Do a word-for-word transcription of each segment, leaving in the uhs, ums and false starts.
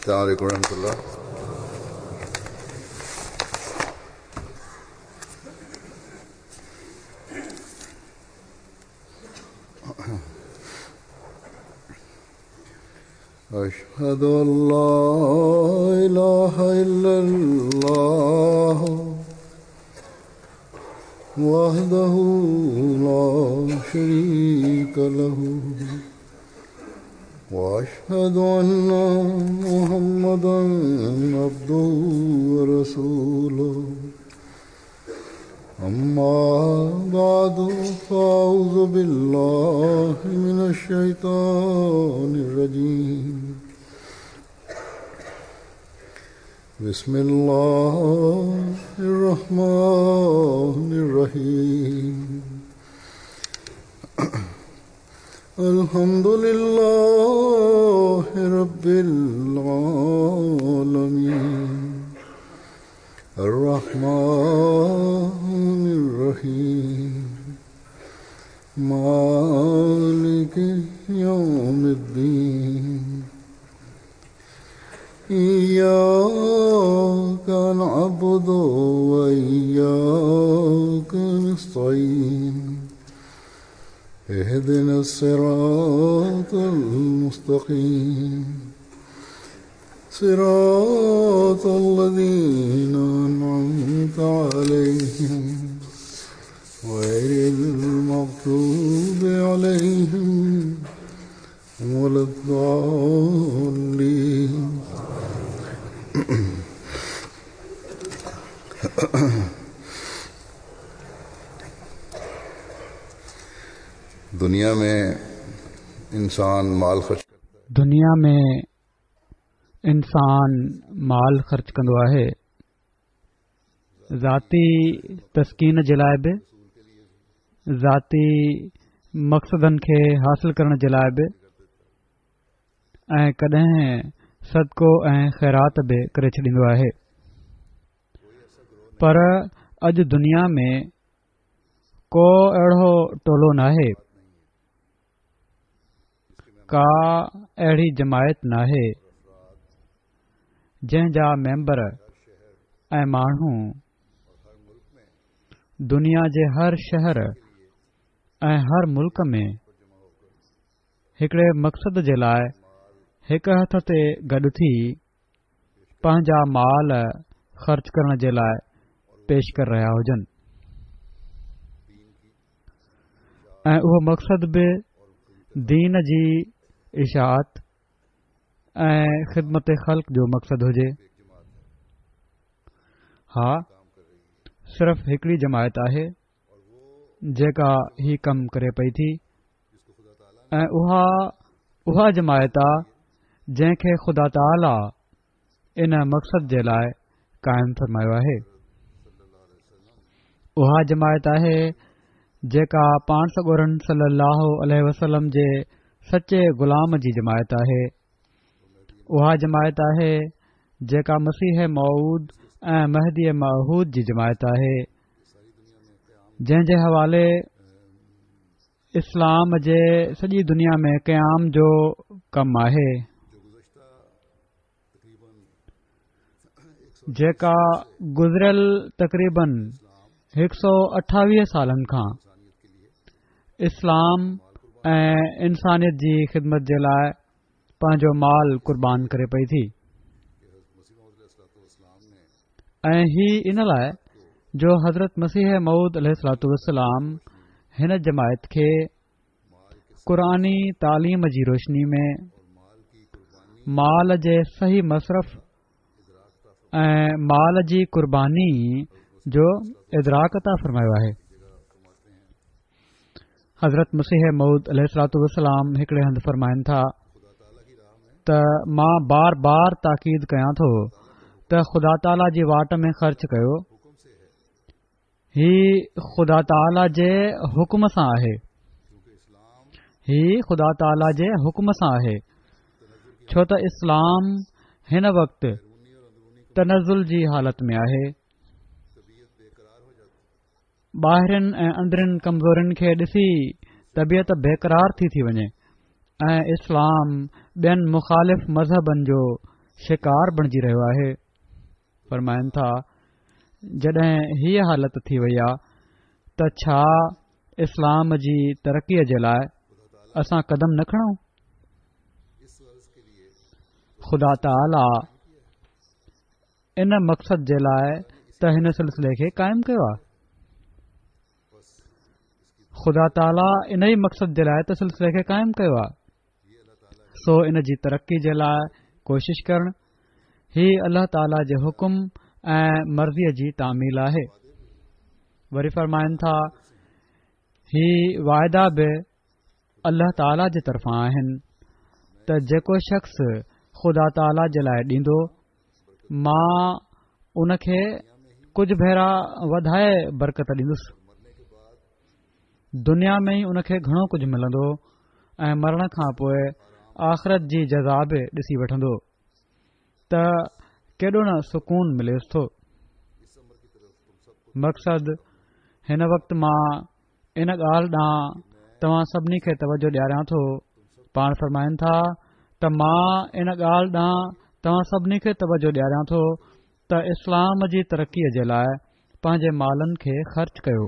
अस्सलाम वालेकुम रहमतुल्लाह। अशहदु अन ला इलाहा इल्लल्लाह वहदहु ला शरीका लहु वअशहदु अन्ना मुहम्मदन अब्दुहु व रसूलुहु अम्मा बादु फ़अऊज़ु बिल्लाहि मिनश शैतानिर रजीम। बिस्मिल्लाहिर रहमानिर रहीम। अल्हम्दुलिल्लाहि रब्बिल आलमीन अर्रहमानिर रहीम मालिकि यौमिद्दीन इय्याका नअबुदु व इय्याका नस्तईन इहदिनस सिरातल मुस्तकीम सिरातल लज़ीना अनअमता अलैहिम गैरिल मग़्दूबि अलैहिम वलद्दाल्लीन। दुनिया में इंसान माल ख़र्च दुनिया में इंसान माल ख़र्च कंदो आहे ज़ाती तस्कीन जे लाइ बि, ज़ाती मक़सदनि खे हासिल करण जे लाइ बि, ऐं कॾहिं सदको ऐं ख़ैरात बि करे छॾींदो आहे। पर अॼु दुनिया में को अहिड़ो टोलो नाहे, का अहिड़ी जमायत नाहे जंहिं जा मेंबर ऐं माण्हू दुनिया जे हर शहर ऐं हर मुल्क में हिकिड़े मक़सद जे लाइ हिक हथ ते गॾु थी पंहिंजा माल ख़र्च करण जे लाइ पेश करे रहिया हुजनि, ऐं उहो मक़सद बि दीन जी इशाअत ऐं ख़िदमत ख़ल्क़ जो मक़सद हुजे। हा, सिर्फ़ हिकिड़ी जमायत आहे जेका ही कमु करे पई थी, ऐं उहा उहा जमायत आहे जंहिंखे ख़ुदा ताला इन मक़सद जे लाइ क़ाइमु फ़रमायो आहे। उहा जमायत आहे जेका पाण सॻोरन सल्लल्लाहु अलैहि वसल्लम जे सचे ग़ुलाम जी जमायत आहे। उहा जमायत आहे जेका मसीह मऊद ऐं महदी मऊद जी जमायत आहे, जंहिं जे हवाले इस्लाम जे सॼी दुनिया में क़याम जो कमु आहे, जेका गुज़िरियल तक़रीबन हिकु सौ अठावीह सालनि खां इस्लाम ऐं इंसानियत जी ख़िदमत जे लाइ पंहिंजो माल क़ुर्बान करे पई थी। ऐं ही इन लाइ जो हज़रत मसीह मऊद अलैहिस्सलातु वस्सलाम हिन जमायत खे क़ुरानी तालीम जी रोशनी में माल जे सही मसरफ़ ऐं माल जी क़ुर्बानी जो इदराक अता फ़रमायो आहे। हज़रत मसीह मऊद अलैहिस्सलातु वस्सलाम हिकिड़े हंधि फ़रमाइनि था त मां बार बार ताक़ीद कयां थो त ख़ुदा ताला जी वाट में ख़र्च कयो। ही ख़ुदा ताला जे हुकुम सां आहे, ही ख़ुदा ताला जे हुकुम सां आहे, छो त इस्लाम हिन वक़्तु तनज़ुल जी हालत में आहे। ॿाहिरिन ऐं अंदरिन कमज़ोरिन खे ॾिसी तबियत बेक़रार थी थी वञे ऐं इस्लाम ॿियनि मुख़ालिफ़ मज़हबनि जो शिकार बणिजी रहियो आहे। फरमाइनि था जॾहिं हीअ हालत थी वई आहे त छा इस्लाम जी तरक़ीअ जे लाइ असां कदम न खणूं? ख़ुदा ताला इन मक़सद जे लाइ त हिन सिलसिले खे क़ाइमु कयो आहे। ख़ुदा ताला इन ई मक़सद जे लाइ त सिलसिले खे क़ाइमु कयो आहे। सो इन जी तरक़ी जे लाइ कोशिश करणु ही अल्लाह ताला जे हुकुम ऐं मर्ज़ीअ जी तामील आहे। वरी फरमाइनि था ही वाइदा बि अल्लाह ताला जे तरफ़ां आहिनि त जेको शख़्स ख़ुदा ताला जे लाइ ॾींदो मां उन खे कुझु भेरा वधाए बरकत ॾींदुसि। दुनिया में ई उन खे घणो कुझु मिलंदो ऐं मरण खां पोइ आख़िरत जी जज़ा बि ॾिसी वठंदो त केॾो न सुकून मिलेसि थो। मक़सद हिन वक़्तु मां इन ॻाल्हि ॾांहुं तव्हां सभिनी खे तवजो ॾियारियां थो। पाण फरमाइनि था त मां इन ॻाल्हि ॾांहुं तव्हां सभिनी खे तवजो ॾियारियां थो त इस्लाम जी तरक़ीअ जे लाइ पंहिंजे मालनि खे ख़र्च कयो।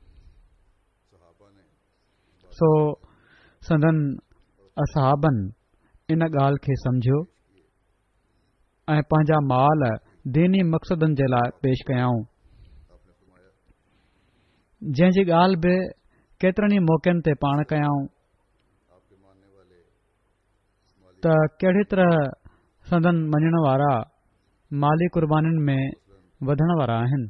सो संदन असहाबनि इन ॻाल्हि खे सम्झियो ऐं पंहिंजा माल दीनी मक़सदनि जे लाइ पेश कयाऊं, जंहिं जी ॻाल्हि बि केतिरनि ई मौक़नि ते पाण कयाऊं त कहिड़ी तरह संदन मञण वारा माली क़ुर्बानीनि में वधण वारा आहिनि।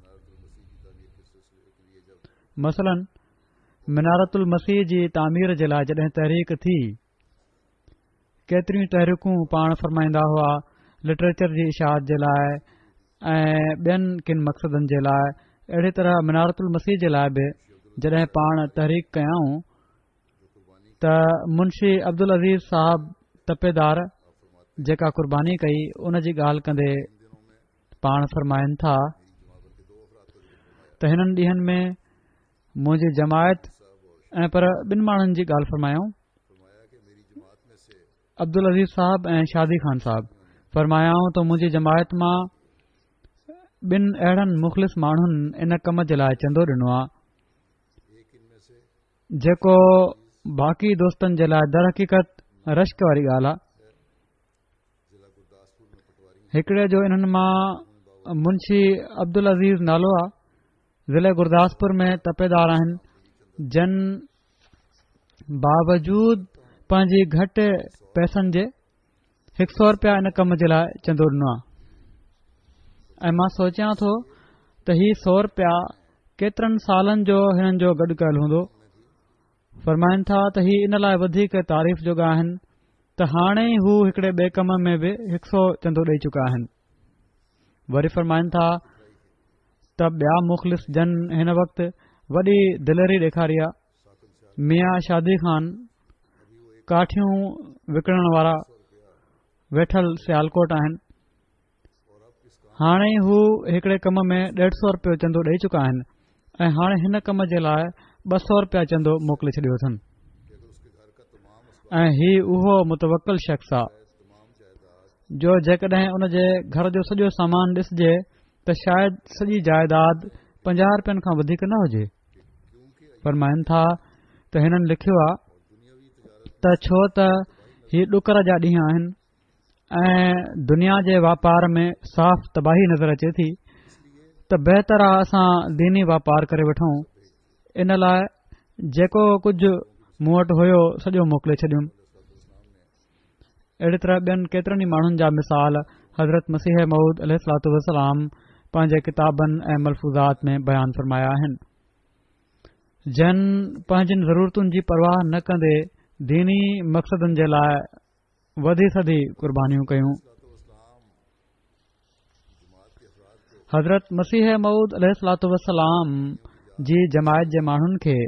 मसलन मिनारतुल मसीह जी तामीर जे लाइ जॾहिं तहरीक थी, केतिरियूं तहरीकूं पाण फरमाईंदा हुआ लिटरेचर जी इशाअत जे लाइ ऐं ॿियनि किन मक़सदनि जे लाइ। अहिड़ी तरह मिनारतुल मसीह जे लाइ बि जॾहिं पाण तहरीक कयाऊं त मुंशी अब्दुल अज़ीज़ साहब तपेदार जेका क़ुर्बानी कई उन जी ॻाल्हि कंदे पाण फरमाइनि था त हिननि ॾींहनि में मुंहिंजी जमायत ऐं पर ॿिनि माण्हुनि जी ॻाल्हि फरमायाऊं, अब्दुल अज़ीज़ साहब ऐं शादी ख़ान साहब फरमायाऊं त मुंहिंजी जमायत मां ॿिनि अहिड़नि मुख़लिस माण्हुनि इन कम जे लाइ चंदो ॾिनो आहे जेको बाक़ी दोस्तनि जे लाइ दर हक़ीक़त रश्क वारी ॻाल्हि आहे। हिकिड़े जो इन्हनि मां मुंशी अब्दुल अज़ीज़ नालो आहे, ज़िले गुरदासपुर में तपेदार आहिनि, जन बावजूद पंहिंजी घटि पैसनि जे हिकु सौ रुपया इन कम जे लाइ चंदो ॾिनो आहे। ऐं मां सोचियां थो त ही सौ रुपया केतिरनि सालनि जो हिननि जो गॾु कयल हूंदो। फरमाइनि था त ही इन लाइ वधीक तारीफ़ जोगा आहिनि त हाणे ई हू हिकिड़े ॿिए कम में बि हिकु सौ चंदो ॾेई चुका आहिनि। वरी फरमाइनि था त ॿिया मुख़लिस जन हिन वक़्तु वॾी दिलेरी ॾेखारी आहे। मियाँ शादी ख़ान काठियूं विकिणण वारा वेठल सियालकोट आहिनि। हाणे ई हू हिकिड़े कम में ॾेढ सौ रुपयो चंदो ॾेई चुका आहिनि ऐं हाणे हिन कम जे लाइ ॿ सौ रुपया चंदो मोकिले छॾियो अथनि। ऐं ही उहो मुतवक्किल शख़्स आहे जो जेकॾहिं उन जे घर जो सॼो सामान ॾिसजे त शायदि सॼी जाइदाद पंजाह रुपयनि खां वधीक न हुजे। फरमाइनि था त हिननि लिखियो आहे त छो त ही ॾुकर जा ॾींहं आहिनि ऐं दुनिया जे वापार में साफ़ तबाही नज़र अचे थी त बहितर आहे असां दीनी वापार करे वठूं। इन लाइ जेको कुझु मूं वटि हुयो सॼो मोकिले छॾियुमि। अहिड़ी तरह ॿियनि केतिरनि ई माण्हुनि जा मिसाल हज़रत मसीह मऊद अलैहिस्सलातु वस्सलाम पंहिंजे किताबनि ऐं मलफ़ूज़ात में बयानु फ़रमाया आहिनि, जन पंहिंजिन ज़रूरतुनि जी परवाह न कंदे दीनी मक़सदनि जे लाइ वधी सदी क़ुर्बानियूं कयूं। हज़रत मसीह मऊद अलैहिस्सलातु वस्सलाम जी जमायत जे माण्हुनि खे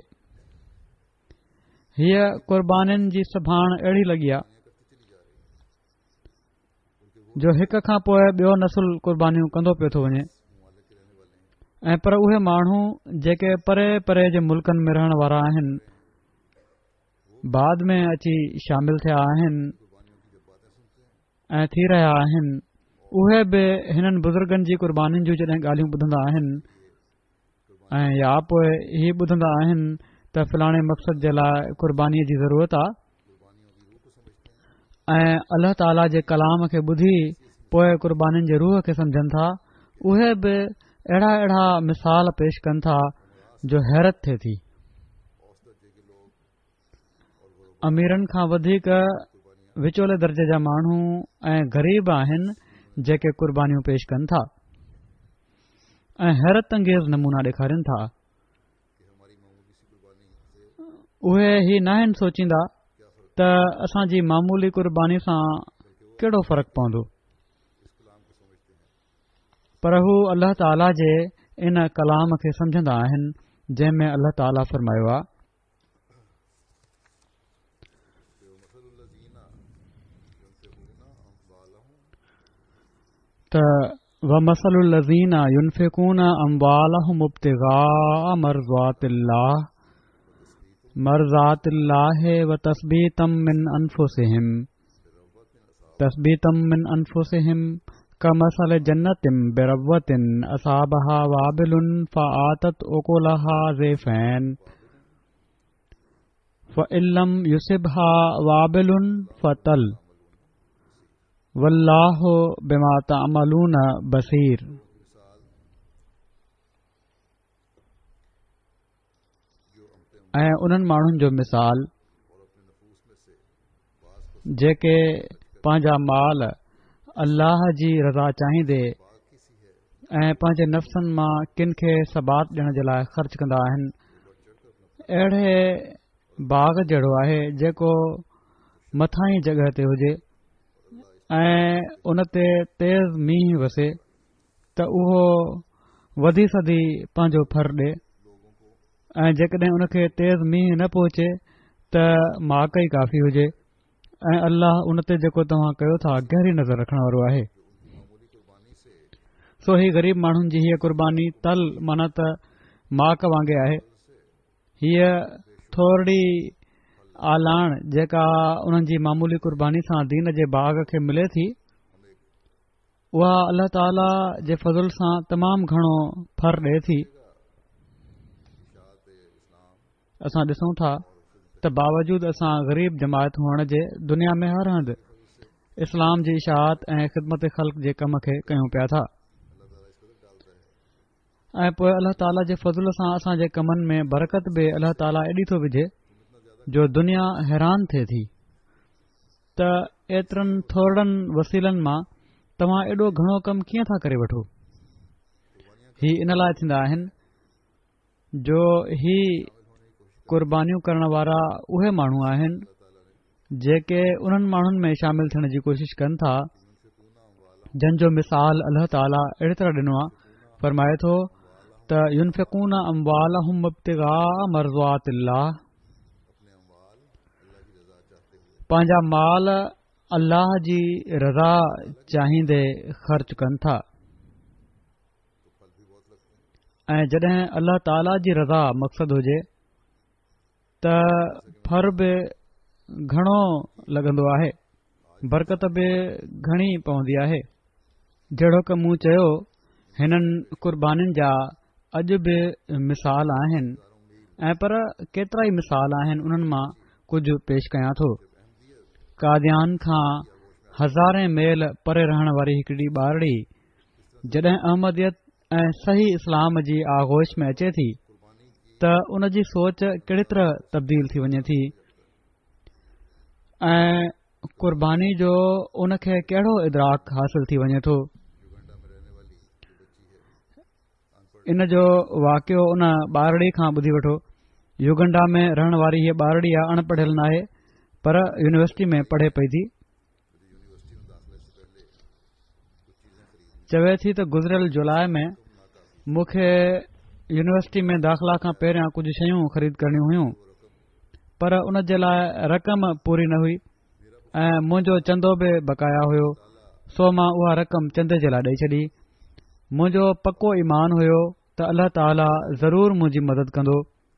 हीअ क़ुर्बानीनि जी संभाण अहिड़ी लॻी आहे जो हिक खां पोइ ॿियो नसुल क़ुर्बानियूं कंदो पियो थो वञे। ऐं पर उहे माण्हू जेके परे परे जे मुल्कनि में रहण वारा आहिनि बाद में अची शामिल थिया आहिनि ऐं थी रहिया आहिनि, उहे बि हिननि बुज़ुर्गनि जी क़ुर्बानीनि जूं जॾहिं ॻाल्हियूं ॿुधंदा आहिनि ऐं या पोइ ही ॿुधंदा आहिनि त फलाणे मक़सद जे लाइ क़ुर्बानीअ जी ज़रूरत आहे ऐं अल्लाह ताला जे कलाम खे ॿुधी पोइ क़ुर्बानीनि जे रूह खे सम्झनि था, उहे बि अहिड़ा अहिड़ा मिसाल पेश कनि था जो हैरत थिए थी। अमीरनि खां वधीक विचोले दर्जे जा माण्हू ऐं ग़रीब आहिनि जेके क़ुर्बानीूं पेश कनि था ऐं हैरत अंगेज़ नमूना ॾेखारनि था। उहे ही न आहिनि सोचींदा त असांजी मामूली क़ुर्बानी सां कहिड़ो फ़र्क़ु पवंदो, पर हू अल्लाह ताला जे इन कलाम खे सम्झंदा आहिनि जंहिं में अल्लाह ताला फ़रमायो आहे त वमसलु लज़ीना युनफ़िकून अम्वालहुम इब्तिगाअ मर्ज़ातिल्लाह मर्ज़ातिल्लाह व तस्बीतम मिन अनफुसिहिम तस्बीतम मिन अनफुसिहिम कमसल जन्नतिम बिरव्वतिन असाबहा वाबिलुन फ़आतत उकुलहा ज़ैफ़ैन फ़इल्लम युसिबहा वाबिलुन फ़तल वल्लाहु बिमा तअमलून बसीर। ऐं उन्हनि माण्हुनि जो मिसाल जेके पंहिंजा माल अल्लाह जी रज़ा चाहींदे ऐं पंहिंजे नफ़्सनि मां किन खे सबात ॾियण जे लाइ ख़र्च कंदा आहिनि, अहिड़े बाग़ जहिड़ो आहे जेको मथां ई जॻह ते हुजे ऐं उन ते तेज़ मींहुं वसे त उहो वधी सदी पंहिंजो फर ॾे ऐं जेकॾहिं उन खे तेज़ मींहुं न पहुचे त माक ई काफ़ी हुजे ऐं अल्लाह उन ते जेको तव्हां कयो था गहरी नज़र रखण वारो आहे। सो ही ग़रीब माण्हुनि जी हीअ क़ुर्बानी तल माना त माक वांगुरु आहे। हीअ थोरी आलाण जेका उन्हनि जी मामूली क़ुर्बानी सां दीन जे बाग़ खे मिले थी, उहा अल्लाह ताला जे फज़ुल सां तमामु घणो फर ॾिए थी। असां ॾिसूं था त बावजूद असां ग़रीब जमायत हुअण जे दुनिया में हर हंधि इस्लाम जी इशाअत ऐं ख़िदमत ख़ल्क़ जे कम खे कयूं पिया था ऐं पोइ अल्लाह ताला जे फज़ुल सां असांजे कमनि में बरकत बि अल्लाह ताला एॾी थो विझे जो दुनिया हैरान थिए थी त एतिरनि थोरनि वसीलनि मां तव्हां एॾो घणो कमु कीअं था करे वठो। ही इन लाइ थींदा आहिनि जो ही क़ुर्बानियूं करण वारा उहे माण्हू आहिनि जेके उन्हनि माण्हुनि में शामिल थियण जी कोशिश कनि था जंहिंजो मिसाल अल्लाह ताला अहिड़ी तरह ॾिनो आहे। फरमाए थो त युनफ़िकून अम्वालहुम इब्तिगाअ मर्ज़ातिल्लाह, पंहिंजा माल अल्लाह जी रज़ा चाहींदे ख़र्च कनि था ऐं जॾहिं अल्लाह ताला जी रज़ा मक़सदु हुजे त फर बि घणो लॻंदो आहे, बरकत बि घणी पवंदी आहे। जहिड़ो की मूं चयो हिननि क़ुर्बानीनि जा अॼु बि मिसाल आहिनि ऐं पर केतिरा ई मिसाल आहिनि उन्हनि मां कुझु पेश कयां थो। कादियान खां हज़ारे मेल परे रहण वारी हिकिड़ी ॿारड़ी जॾहिं अहमदियत ऐं सही इस्लाम जी आगोश में अचे थी त उन जी सोच कहिड़ी तरह तब्दील थी वञे थी ऐं क़ुर्बानी जो उन खे कहिड़ो इदराक हासिल थी वञे थो। इन जो वाक़ियो उन ॿारड़ी खां ॿुधी वठो। युगंडा में रहण वारी हीअ ॿारड़ी आहे, अणपढ़ियल नाहे पर यूनिवर्सिटी में पढ़े पई थी। चवे थी त गुज़िरियल जुलाई में मूंखे यूनिवर्सिटी में दाख़िला खां पहिरियां कुझु शयूं ख़रीद करणियूं हुयूं पर उन जे लाइ रक़म पूरी न हुई ऐं मुंहिंजो चंदो बि बक़ाया हुयो, सो मां उहा रक़म चंदे जे लाइ ॾेई छॾी। मुंहिंजो पको ईमान हुयो त अल्लाह ताला ज़रूर मुंहिंजी मदद कंदो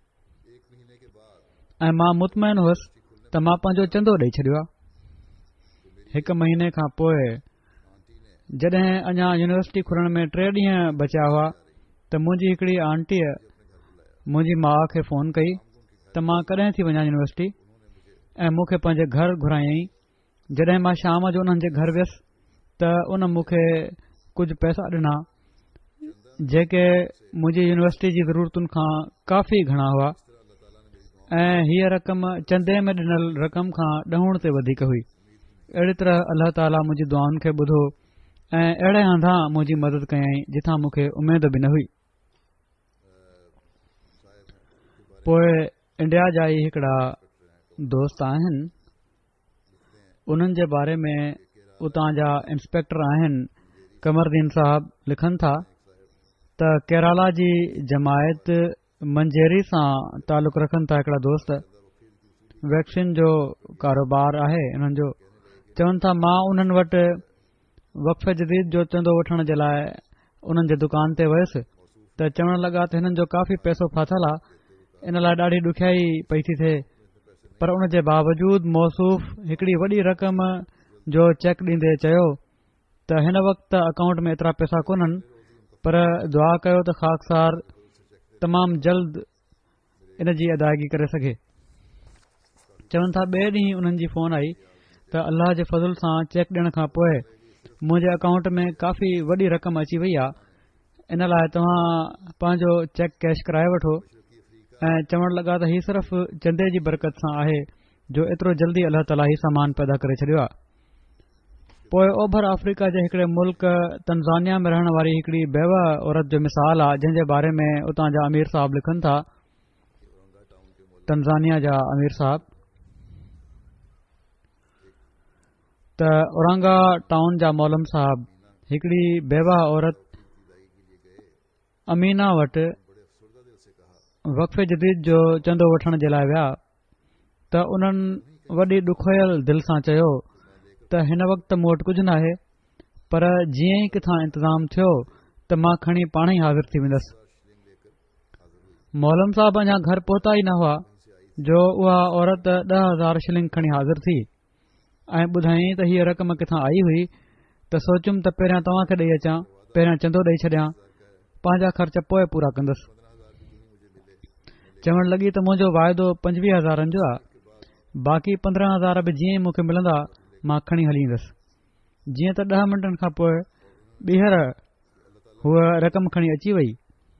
ऐं मां मुतमइन हुअसि त मां पंहिंजो चंदो ॾेई छॾियो आहे। हिकु महीने खां पोइ जॾहिं अञा यूनिवर्सिटी खुलण में टे ॾींहं बचिया हुआ त मुंहिंजी हिकिड़ी आंटीअ मुंहिंजी माउ खे फ़ोन कई त मां कॾहिं थी वञा यूनिवर्सिटी, ऐं मूंखे पंहिंजे घर घुरायईं। जॾहिं मां शाम जो उन्हनि जे घर वियुसि त उन मूंखे कुझु पैसा ॾिना जेके मुंहिंजी यूनिवर्सिटी जी ज़रूरतुनि खां काफ़ी घणा हुआ, ऐं हीअ रक़म चंदे में ॾिनल रक़म खां ॾहण ते वधीक हुई। अहिड़ी तरह अल्लाह ताला मुंहिंजी दुआउनि खे ॿुधो ऐं अहिड़े हंधा मुंहिंजी मदद कयईं जिथां मूंखे उमेद बि न हुई। पोइ इंडिया जा ई हिकिड़ा दोस्त आहिनि, उन्हनि जे बारे में उतां जा इंस्पेक्टर आहिनि कमरदीन साहब लिखनि था त केरला जी जमायत मंजेरी सां तालुक़ रखनि था। हिकिड़ा दोस्त वैक्सीन जो कारोबार आहे इन्हनि जो। चवनि था मां उन्हनि वटि वक़फ़े जदीद जो चंदो वठण जे लाइ उन्हनि जे दुकान ते वियुसि त चवण लॻा त हिननि जो काफ़ी पैसो फाथल आहे, इन लाइ ॾाढी ॾुखियाई पई थी थिए, पर उन जे बावजूद मौसूफ़ हिकिड़ी वॾी रक़म जो चेक ॾींदे चयो त हिन वक़्तु अकाउंट में एतिरा पैसा कोन्हनि, पर दुआ कयो त ख़ाकसार तमामु जल्द इन जी अदायगी करे सघे। चवनि था ॿिए ॾींहुं उन्हनि जी फ़ोन आई त अल्लाह जे फज़ुल सां चेक ॾियण खां पोइ मुंहिंजे अकाउंट में काफ़ी वॾी रक़म अची वई आहे, इन लाइ तव्हां पंहिंजो चेक कैश कराए वठो। ऐं चवण लॻा त हीउ सिर्फ़ चंदे जी बरकत सां आहे जो एतिरो जल्दी अल्लाह ताला ही सामान पैदा करे छॾियो आहे। पोइ ओभर अफ्रीका जे हिकिड़े मुल्क तंज़ानिया में रहण वारी हिकिड़ी बेवा औरत जो मिसाल आहे जंहिं जे बारे में उतां जा अमीर साहब लिखनि था। तंज़ानिया जा अमीर साहब त औरंगा टाउन जा मौलम साहब हिकिड़ी बेवा औरत अमीना वटि वक़फ़े जदीद जो चंदो वठण जे लाइ विया त उन्हनि वॾी ॾुखयल दिलि सां चयो त हिन वक़्तु मूं वटि कुझु न आहे, पर जीअं ई किथां इंतज़ाम थियो त मां खणी पाण ई हाज़िर थी वेंदसि। मौलम साहब अञा घर पहुता ई न हुआ जो उहा औरत ॾह हज़ार शिलिंग खणी हाज़िर थी ऐं ॿुधाईं त हीअ रक़म किथां आई हुई। त सोचियुमि त पहिरियां तव्हां खे ॾेई अचां, पहिरियां चंदो ॾेई छॾियां, पंहिंजा ख़र्च पोइ पूरा कंदुसि। चवण लॻी त मुंहिंजो वाइदो पंजवीह हज़ारनि जो आहे, बाक़ी पंद्रहं हज़ार बि जीअं ई मूंखे मिलंदा मां खणी हली ईंदुसि। जीअं त ॾह मिंटनि खां पोइ ॿीहर हूअ रक़म खणी अची वई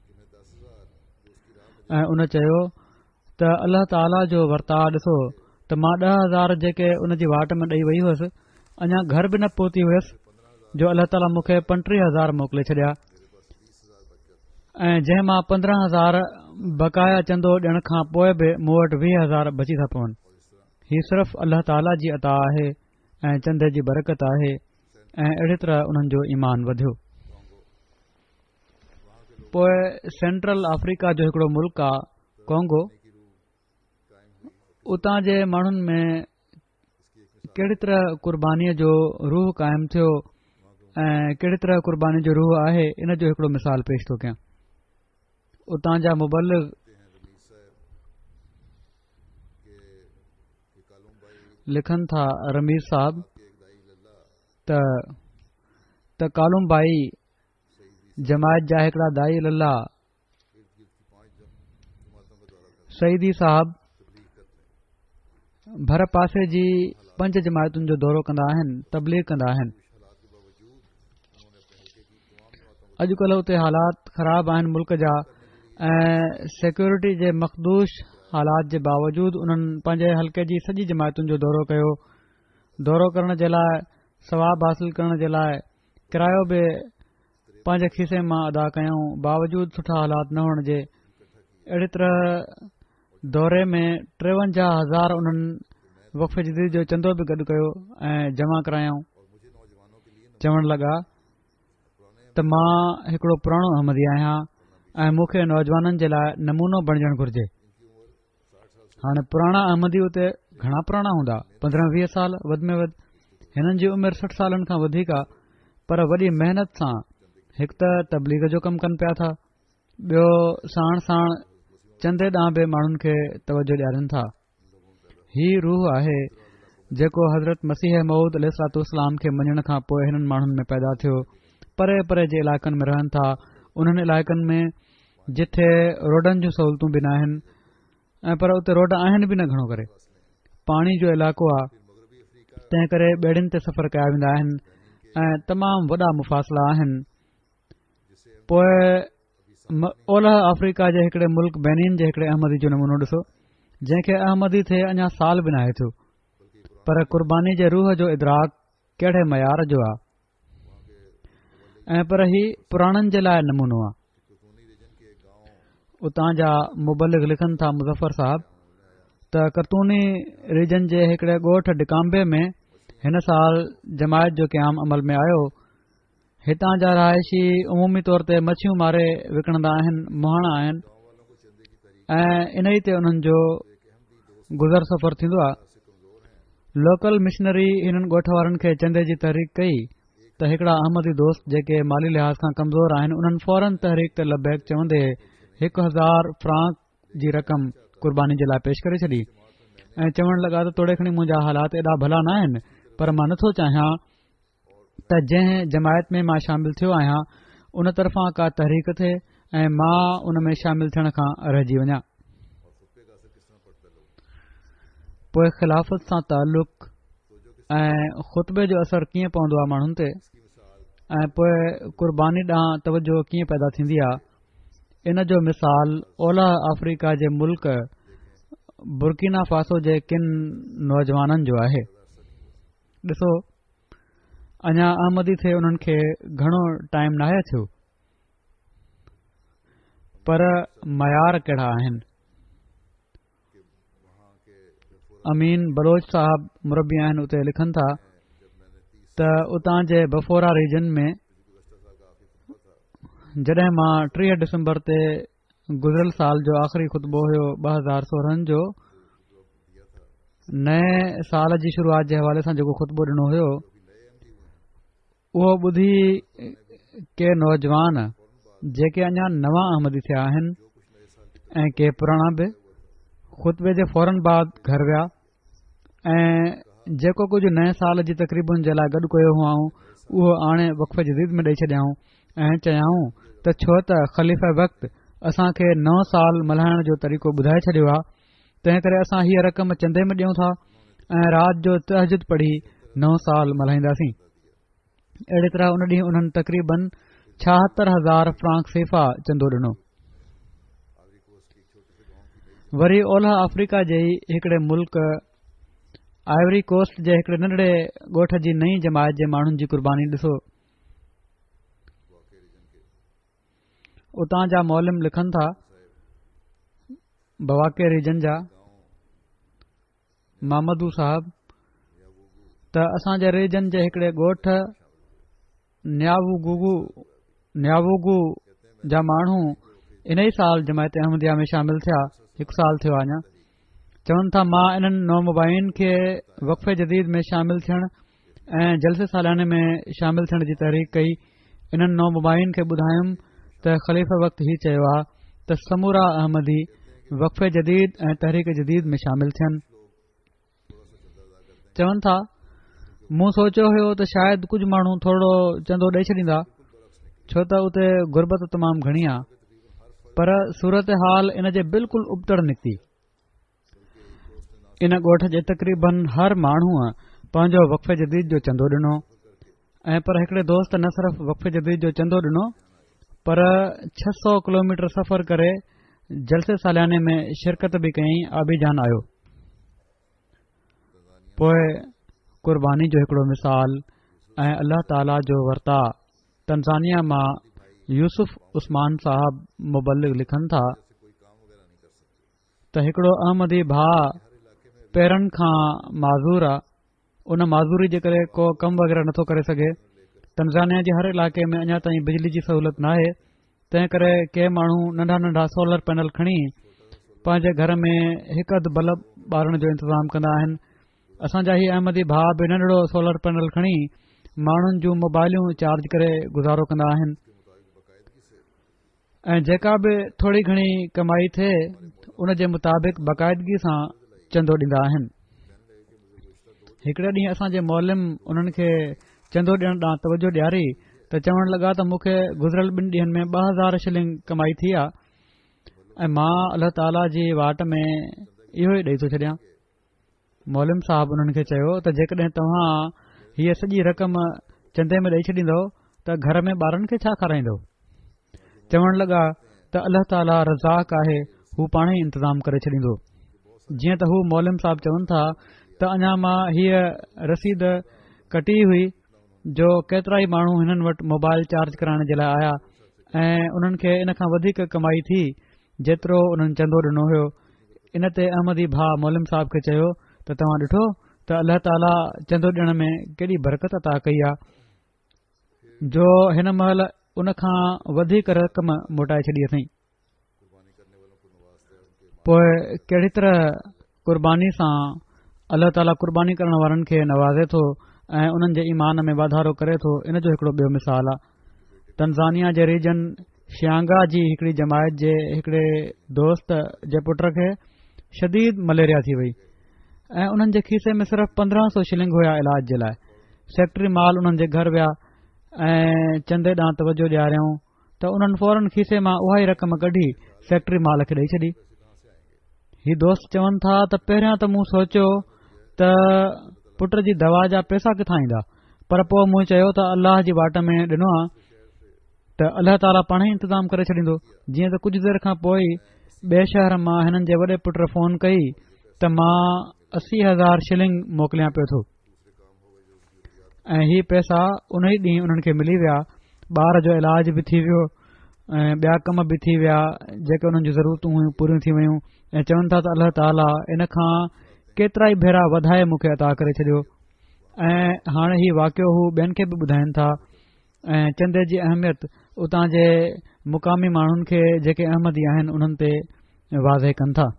ऐं उन चयो त अल्लाह ताला जो वर्ताउ ॾिसो त मां ॾह हज़ार जेके उन जी वाट में ॾेई वई हुअसि अञा घर बि न पहुती हुयसि जो अल्लाह ताला मूंखे पंटीह हज़ार मोकिले छॾिया, ऐं जंहिं मां पंद्रहं हज़ार बक़ाया चंदो ॾियण खां पोइ बि मूं वटि वीह हज़ार बची था पवनि। हीउ सिर्फ़ अल्लाह ताला जी अता आहे ऐं चंदे जी बरकत आहे, ऐं अहिड़ी तरह उन्हनि जो ईमान वधियो। पोइ सेंट्रल अफ्रीका जो हिकिड़ो मुल्क आहे कोंगो, उतां जे माण्हुनि में कहिड़ी तरह क़ुर्बानीअ जो रूह क़ाइमु थियो ऐं कहिड़ी तरह क़ुर्बानी जो रूह आहे इन जो हिकिड़ो मिसाल पेश थो कयां। उतां जा मुबलिग लिखनि था रमीर साहब त त कालूमबाई जमायत जा हिकिड़ा दाई लल्ला सईदी साहब भर पासे जी पंज जमायतुनि जो दौरो कंदा आहिनि, तबलीग कंदा आहिनि। अॼुकल्ह उते हालात ख़राब आहिनि मुल्क जा, ऐं सिक्योरिटी जे मखदूश हालात जे बावजूद उन्हनि पंहिंजे हल्के जी सॼी जमायतुनि जो दौरो कयो। दौरो करण जे लाइ, सवाब हासिल करण जे लाइ किरायो बि पंहिंजे खीसे मां अदा कयूं, बावजूद सुठा हालात न हुअण जे। अहिड़ी तरह दौरे में टेवंजाह हज़ार उन्हनि वक़फ़े जदीद जो चंदो बि गॾु कयो ऐं जमा करायूं। चवण लॻा त मां हिकिड़ो पुराणो अहमदी आहियां ऐं मूंखे नौजवाननि जे लाइ नमूनो बणजणु घुर्जे। हाणे पुराणा अहमदी उते घणा पुराणा हूंदा, पंद्रहं वीह साल वधि में वधि। हिननि जी उमिरि सठि सालनि खां वधीक आहे, पर वॾी महिनत सां हिकु त तबलीग जो कमु कनि पिया था, ॿियो साण साण चंदे ॾांहुं बि माण्हुनि खे तवजो ॾियारनि था। ही रूह आहे जेको हज़रत मसीह मऊद अलैहिस्सलाम खे मञण खां पोइ हिननि माण्हुनि में पैदा थियो, परे परे जे इलाइक़नि में रहनि था। उन्हनि इलाइक़नि में जिथे रोडनि जूं सहूलतूं बि न आहिनि ऐं पर उते रोड आहिनि बि न, घणो करे पाणी जो इलाइक़ो आहे, तंहिं करे ॿेड़ियुनि ते सफ़र कया वेंदा आहिनि ऐं तमामु वॾा मुफ़ासिला आहिनि। पोइ ओलह अफ्रीका जे हिकिड़े मुल्क बेनिन जे हिकिड़े अहमदी जो नमूनो ॾिसो, जंहिंखे अहमदी थिए अञा साल बि न आहे थियो, पर क़ुर्बानी जे रूह जो इदराक कहिड़े मयार जो आहे। ऐं पर ही पुराणनि जे लाइ नमूनो आहे। उतां जा मुबलिग लिखनि था मुज़फ़र साहब त करतूनी रीजन जे हिकिड़े ॻोठ डिकाम्बे में हिन साल जमायत जो क़याम अमल में आयो। हितां जा रहायशी उमूमी तौर ते मच्छियूं मारे विकिणंदा आहिनि, मुहाणा आहिनि ऐं इन ई ते उन्हनि जो गुज़र सफ़र थींदो आहे। लोकल मिशनरी हिननि ॻोठ वारनि खे चंदे जी तहरीक कई त हिकिड़ा अहमदी दोस्त जेके माली लिहाज़ खां कमज़ोर आहिनि, उन्हनि फौरन तहरीक ते लबैक चवंदे हिकु हज़ार फ्रांक जी रक़म क़ुर्बानी जे लाइ पेश करे छॾी ऐं चवण लॻा त तोड़े खणी मुंहिंजा हालात एॾा भला न आहिनि, पर मां नथो चाहियां त जंहिं जमायत में मां शामिल थियो आहियां उन तरफ़ां का तहरीक थिए ऐं मां उन में शामिल थियण खां रहिजी वञा। पोइ ख़िलाफ़त सां ताल्लुक़ ऐं ख़ुतबे जो असरु कीअं पवंदो आहे माण्हुनि ते, ऐं पोइ क़ुर्बानी ॾांहुं तवजो कीअं पैदा थींदी आहे, इन जो मिसाल ओलह अफ्रीका जे मुल्क बुर्किना फासो जे किन नौजवाननि जो आहे। ॾिसो, अञा अहमदी थिए उन्हनि खे घणो टाइम नाहे थियो, पर मयार कहिड़ा आहिनि। अमीन बलोच साहब मुरबी आहिनि, उते लिखनि था त उतां जे बफोरा रीजन में जॾहिं मां टीह डिसंबर ते गुज़िरियल साल जो आख़िरी ख़ुतबो हुयो ॿ हज़ार सोरहं जो, नए साल जी शुरूआत जे हवाले सां जेको ख़ुतबो ॾिनो हुयो, उहो ॿुधी के नौजवान जेके अञा नवां अहमदी थिया आहिनि ऐं के पुराणा बि ख़ुतबे जे फौरन बाद घर विया ऐं जेको कुझु नए साल जी तक़रीबुनि जे लाइ गॾु कयो हुआऊं उहो आणे वक़फ़े जदीद में ॾेई छॾियाऊं ऐं चयाऊं त छो त ख़लीफ़े वक़्तु असां खे नओं साल मल्हाइण जो तरीक़ो ॿुधाए छॾियो आहे, तंहिं करे असां हीअ रक़म चंदे में ॾियूं था ऐं राति जो तहजुद पढ़ी नओं साल मल्हाईंदासीं। अहिड़ी तरह उन ॾींहुं उन्हनि तक़रीबन छाहतरि हज़ार फ्रांक सेफा चंदो ॾिनो। वरी ओलह अफ्रीका जे ई हिकिड़े मुल्क आइवरी कोस्ट जे हिकिड़े नंढड़े ॻोठ जी नई जमायत जे माण्हुनि जी क़ुर्बानी ॾिसो। उतां जा मौलम लिखनि था, बवाके रीजन जा मामदू साहब, त असांजे रीजन जे हिकिड़े ॻोठ न्यावूगू न्यावूगू जा माण्हू इन ई साल जमायत अहमदिया में शामिल थिया, हिकु साल थियो आहे अञा। चवनि था मां इन्हनि नौमुबाइन खे वक़फ़े जदीद में शामिल थियण ऐं जलसे सालाने में शामिल थियण जी तहरीक कई। इन्हनि नौमुबाइन खे ॿुधायुमि त ख़लीफ़े वक़्तु ही चयो आहे त समूरा अहमदी वक़फ़े जदीद ऐं तहरीक जदीद में शामिल थियनि। चवनि था मूं सोचियो हुयो त शायदि कुझु माण्हू थोरो चंदो ॾेई छॾींदा, छो त उते गुरबत तमामु घणी आहे, पर सूरत हाल इन जे बिल्कुलु उबतड़ निकिती। इन ॻोठ जे तक़रीबन हर माण्हूअ पंहिंजो वक़फ़े जदीद जो चंदो ॾिनो ऐं पर हिकिड़े दोस्त न सिर्फ़ वक़फ़े जदीद जो चंदो ॾिनो, पर छह सौ किलोमीटर सफ़र करे जलसे सालियाने में शिरकत बि कयईं, आबिजान आयो। पोइ क़ुर्बानी जो हिकिड़ो मिसाल ऐं अल्लाह ताला जो वर्ता तंज़ानिया मां यूसुफ उस्मान साहब मुबलिग लिखनि था त हिकिड़ो अहमदी भाउ पेरनि खां माज़ूर आहे, उन माज़ूरी जे करे को कमु वग़ैरह नथो करे सघे। तंज़ानिया जे हर इलाइक़े में अञा ताईं बिजली जी सहूलियत नाहे, तंहिं करे के माण्हू नंढा नंढा सोलर पैनल खणी पंहिंजे घर में हिकु अधु बल्ब ॿारण जो इंतज़ाम कंदा आहिनि। असांजा ही अहमदी भाउ बि नंढड़ो सोलर पैनल खणी माण्हुनि जूं मोबाइलियूं चार्ज करे गुज़ारो कंदा आहिनि ऐं जेका बि थोरी घणी कमाई थिए उन जे मुताबिक़ बाक़ाइदगी सां चंदो ॾींदा आहिनि। हिकिड़े ॾींहुं असांजे मोलिम उन्हनि खे चंदो ॾियण ॾांहुं तवजो ॾियारी त चवण लॻा त मूंखे गुज़िरियल ॿिनि ॾींहंनि में ॿ हज़ार शिलिंग कमाई थी आहे ऐं मां अलाह ताला जी वाट में इहो ई ॾेई थो छॾियां। मोलिम साहब उन्हनि खे चयो त जेकॾहिं तव्हां हीअ सॼी रक़म चंदे में ॾेई छॾींदव त घर में ॿारनि खे छा खाराईंदव? चवण लॻा त अलाह ताला रज़ाक आहे, हू पाण ई इंतज़ाम करे छॾींदो। जीअं त हू मोलिम साहब चवनि था त अञा मां हीअ रसीद कटी हुई जो केतिरा ई माण्हू हिननि वटि मोबाइल चार्ज कराइण जे लाइ आया ऐं उन्हनि खे इन खां वधीक कमाई थी जेतिरो उन्हनि चंदो ॾिनो हुयो। इन ते अहमदी भाउ मोलिम साहब खे चयो त तव्हां ॾिठो त अलाह ताला चंदो ॾियण में केॾी बरकत अता कई आहे जो हिन महिल उन खां वधीक रक़म मोटाए छॾी अथई। पोइ कहिड़ी तरह क़ुर्बानी सां अलाह ताला क़ुर्बानी करण वारनि खे नवाज़े थो ऐं उन्हनि जे ईमान में वाधारो करे थो, इन जो हिकिड़ो ॿियो मिसाल आहे। तंज़ानिया जे रीजन शियांगा जी हिकिड़ी जमायत जे हिकिड़े दोस्त जे पुट खे शदीद मलेरिया थी वई ऐं उन्हनि जे खीसे में सिर्फ़ पंद्रहं सौ शिलिंग हुया इलाज जे लाइ। सेक्रेटरी माल उन्हनि जे घर विया ऐं चंदे ॾांहुं तवजो ॾियारियऊं त उन्हनि फौरन खीसे मां उहा ई रक़म कढी सेक्रेटरी माल खे ॾेई छॾी। ही दोस्त चवनि था त पहिरियां त मूं सोचियो त पुट जी दवा जा पैसा किथां ईंदा, पर पोइ मूं चयो त अल्लाह जी वाट में ॾिनो आहे त अल्लाह ताला पाण ई इंतज़ाम करे छॾींदो। जीअं त कुझु देर खां पोइ ॿिए शहर मां हिननि जे वॾे पुट फ़ोन कई त मां असी हज़ार शिलिंग मोकिलियां पियो थो ऐं ही पैसा उन ई ॾींहुं उन्हनि खे मिली विया। ॿार जो इलाज बि थी वियो ऐं ॿिया कम बि थी विया जेके उन्हनि जी ज़रूरतूं हुयूं पूरियूं थी वयूं ऐं चवनि था त अल्लाह ताला इन खां केतिरा ई भेरा वधाए मूंखे अता करे छॾियो। ऐं हाणे ही वाक़ियो हू ॿियनि खे बि ॿुधाइनि था ऐं चंदे जी अहमियत उतां जे मुक़ामी माण्हुनि खे जेके अहमदी आहिनि उन्हनि ते वाज़े कनि था।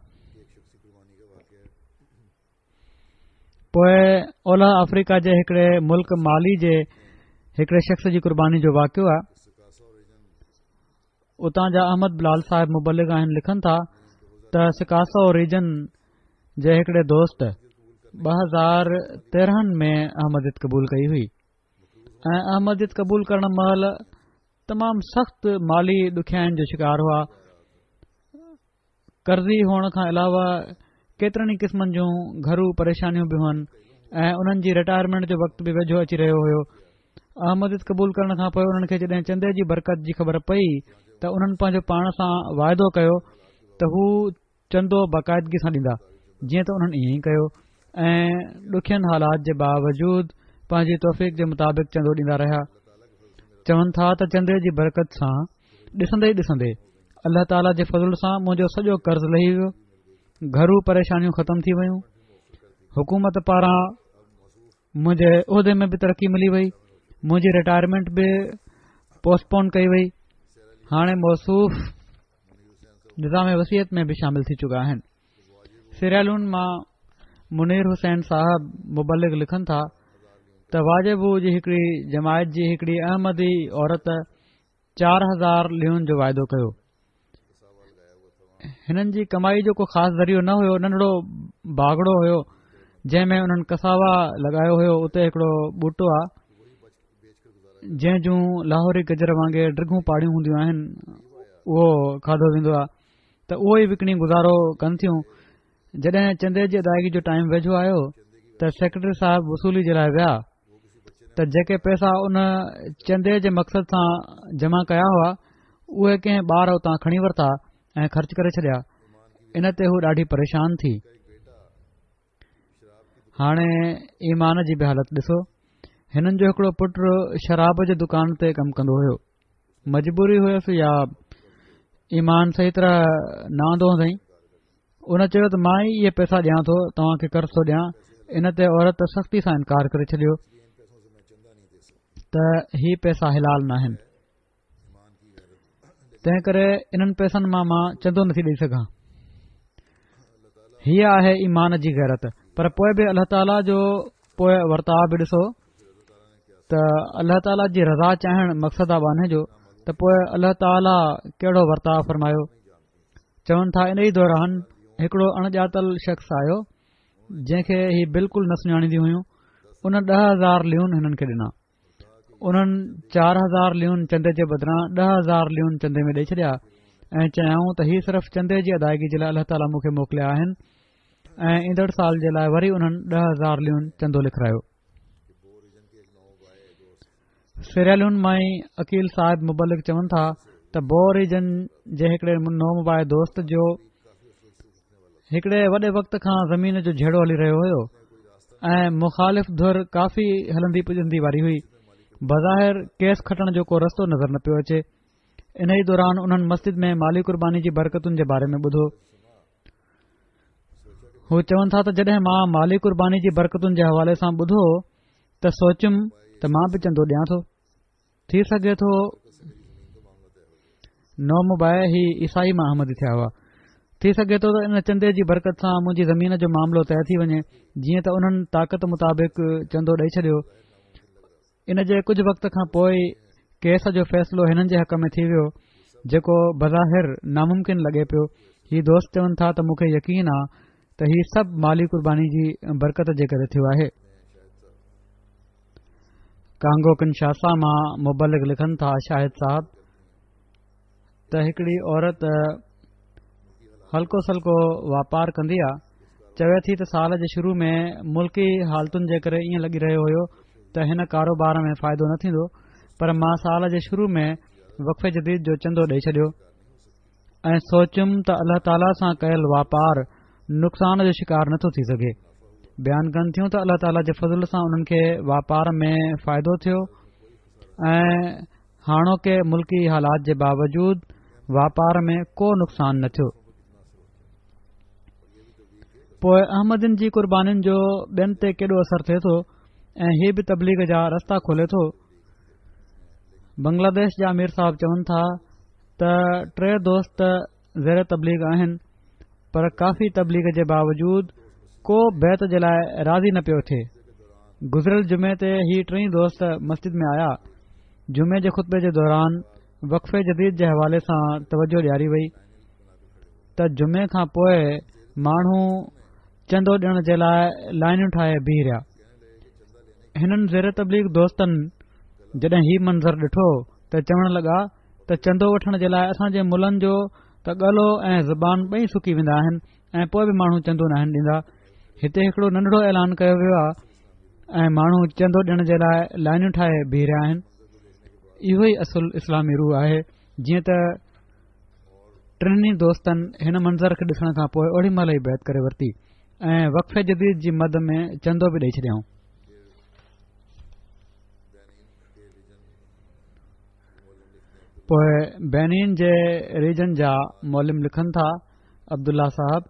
पोइ ओलह अफ्रीका जे हिकिड़े मुल्क माली जे हिकिड़े शख़्स जी क़ुर्बानी जो वाक़ियो आहे। उतां जा अहमद बिलाल साहिब मुबलिग आहिनि, लिखनि था त सिकासो रीजन जे हिकिड़े दोस्त ॿ हज़ार तेरहनि में अहमदियत क़बूल कई हुई ऐं अहमदियत क़बूल करण महिल तमामु सख़्तु माली ॾुखियाईनि जो शिकार हुआ। कर्ज़ी हुअण खां अलावा केतिरनि ई क़िस्मनि जूं घरू परेशानियूं बि हुअनि ऐं उन्हनि जी रिटायरमेंट जो वक़्तु बि वेझो अची रहियो हुयो। अहमदियत क़बूल करण खां पोइ उन्हनि खे जॾहिं चंदे जी बरकत जी ख़बर पई त उन्हनि पंहिंजो पाण सां वाइदो कयो त हू चंदो बाक़ाइदगी सां ॾींदा। जीअं त उन्हनि ईअं ई कयो ऐं ॾुखियनि हालात जे बावजूद पंहिंजी तौफ़ीक़ जे मुताबिक़ चंदो ॾींदा रहिया। चवनि था त चंदे जी बरकत सां ॾिसंदे ई ॾिसंदे अल्लाह ताला जे फज़ल सां मुंहिंजो सॼो कर्ज़ लही वियो, घरू परेशानियूं ख़तम थी वयूं, हुकूमत पारां मुंहिंजे उहिदे में बि तरक़ी मिली वई, मुंहिंजी रिटायरमेंट बि पोस्टपोन कई वई, हाणे मौसूफ़ निज़ाम वसीयत में बि शामिल थी चुका आहिनि। सिरियालून मां मुनीर हुसैन साहब मुबलिग लिखनि था त वाजिबू जी हिकिड़ी जमायत जी हिकिड़ी अहमदी औरत चार हज़ार लियुनि जो वाइदो कयो। हिननि जी कमाई जो को ख़ासि ज़रियो न हुयो, नंढड़ो बागड़ो हुयो जंहिंमें उन्हनि कसावा लॻायो हुयो। उते हिकिड़ो ॿूटो आहे जंहिं जूं लाहौरी गजर वांगुरु डिघूं पाड़ियूं हूंदियूं आहिनि, उहो खाधो वेंदो आहे त उहो ई विकिणी गुज़ारो कनि थियूं। जॾहिं चंदे जी अदायगी जो टाइम वेझो आयो त सेक्रेटरी साहिब वसूली जे लाइ विया त जेके पैसा उन चंदे जे मक़सद सां जमा कया हुआ उहे कंहिं ॿार उतां खणी वरिता ऐं ख़र्च करे छॾिया। इन ते हू ॾाढी परेशान थी। हाणे ईमान जी बि हालत ॾिसो। हिननि जो हिकिड़ो पुटु शराब जी दुकान ते कमु कंदो हुयो। मजबूरी हुयसि या ईमान सही तरह न आंदो हूंदई। उन चयो त मां ई इहे पैसा ॾियां थो, तव्हां खे कर्ज़ थो ॾियां। इन ते औरत सख़्ती सां इनकार करे छॾियो त ही पैसा हिलाल न आहिनि, तंहिं करे इन्हनि पैसनि मां मां चंदो नथी ॾेई सघां। हीअ आहे ईमान जी गैरत। पर पोइ बि अल्लाह ताला जो पोइ वर्ताव बि ॾिसो त अल्लाह ताला जी रज़ा चाहिण मक़सद आहे बाने जो त पोइ अल्लाह ताला कहिड़ो वर्ताव फरमायो। चवनि था इन ई दौरान हिकिड़ो अणॼातल शख़्स आयो जंहिंखे ही बिल्कुलु न सुञाणींदियूं हुयूं उन ॾह हज़ार लियून हिननि खे ॾिना। उन्हनि चारि हज़ार लियून चंदे जे बदिरां ॾह हज़ार लियून चंदे में ॾेई छॾिया ऐं चयाऊं त हीउ सिर्फ़ चंदे जी अदायगी जे लाइ अल्लाह ताला मूंखे मोकिलिया आहिनि ऐं ईंदड़ साल जे लाइ वरी उन्हनि ॾह हज़ार लियून चंदो लिखायो। सिरियालुनि मां ई अकील साहिब मुबलिक चवनि था त बो रीजन जे हिकिड़े नोमबाए दोस्त जो हिकिड़े वॾे वक़्त खां ज़मीन जो झेड़ो हली रहियो हुयो ऐं मुख़ालिफ़ धुर काफ़ी हलंदी पुॼंदी वारी हुई। बज़ाहिर केस खटण जो को रस्तो नज़र न पियो अचे। इन ई दौरान उन्हनि मस्जिद में माली कुर्बानी जी बरकतुनि जे बारे में ॿुधो। हू चवनि था त जॾहिं मां माली कुर्बानी जी बरकतुनि जे हवाले सां ॿुधो त सोचियुमि त मां बि चंदो ॾियां थो। थी सघे थो नौमुबाए ही ईसाई महमदी थिया हुआ। थी सघे थो त इन चंदे जी बरकत सां मुंहिंजी ज़मीन जो मामिलो तइ थी वञे जीअं त उन्हनि ताक़त मुताबिक़ चंदो ॾेई छॾियो। इन जे कुझु वक़्त खां पोइ केस जो फ़ैसिलो हिननि जे हक़ में थी वियो जेको बज़ाहिर नामुमकिन लॻे पियो। ही दोस्त चवनि था त मूंखे यकीन आहे त ही सभु माली कुर्बानी जी बरकत जे करे थियो आहे। कांगो किनशासा मां मुबलिक लिखनि था शाहिद साहब त हिकिड़ी औरत हल्को सल्को वापारु कंदी आहे। चवे थी त साल जे शुरू में मुल्की हालतुनि जे करे ईअं लॻी रहियो हुयो त हिन कारोबार में फ़ाइदो न थींदो, पर मां साल जे शुरू में वक़फ़े जदीद जो चंदो ॾेई छॾियो ऐं सोचियुमि त अल्लाह ताला सां कयल वापारु नुक़सान जो शिकार नथो थी सघे। बयानु कनि थियूं त अल्लाह ताला जे फज़ल सां उन्हनि खे वापार में फ़ाइदो थियो ऐं हाणोके मुल्की हालात जे बावजूद वापार में को नुक़सान न थियो। पोइ अहमदन जी कुर्बानीनि जो ॿियनि ते केॾो असरु थिए थो ऐं हीअ बि तबलीग जा रस्ता खोले थो। बांग्लादेश जा अमीर साहब चवनि था त टे दोस्त ज़ेर तबलीग आहिनि पर काफ़ी तबलीग जे बावजूद को बैत जे लाइ राज़ी न पियो थिए। गुज़िरियल जुमे ते ही टई दोस्त मस्जिद में आया। जुमे जे ख़ुतबे जे दौरान वक़फ़े जदीद जे हवाले सां तवजो ॾियारी वई त जुमे खां पोइ माण्हू चंदो ॾियण जे लाइ लाइनूं ठाहे बीह रहिया। हिननि ज़ेर तबलीग दोस्तनि जॾहिं ही मंज़र ॾिठो त चवण लॻा त चंदो वठण जे लाइ असांजे मुल्हनि जो त गलो ऐं ज़बान ॿई सुकी वेंदा आहिनि ऐं पोइ बि माण्हू चंदो न आहिनि ॾींदा। हिते हिकिड़ो नंढड़ो ऐलान कयो वियो आहे ऐं माण्हू चंदो ॾियण जे लाइ लाइनूं ठाहे बीह रहिया आहिनि। इहो ई असुल इस्लामी रूह आहे। जीअं त टिनी दोस्तनि हिन मंज़र खे ॾिसण खां पोइ ओड़ी महिल ई बैत करे वरिती ऐं वक़फ़े जदीद जी मद में चंदो बि ॾेई छॾियऊं। पोइ बैनीन जे रीजन जा मौलिम लिखनि था अब्दुल्ला साहब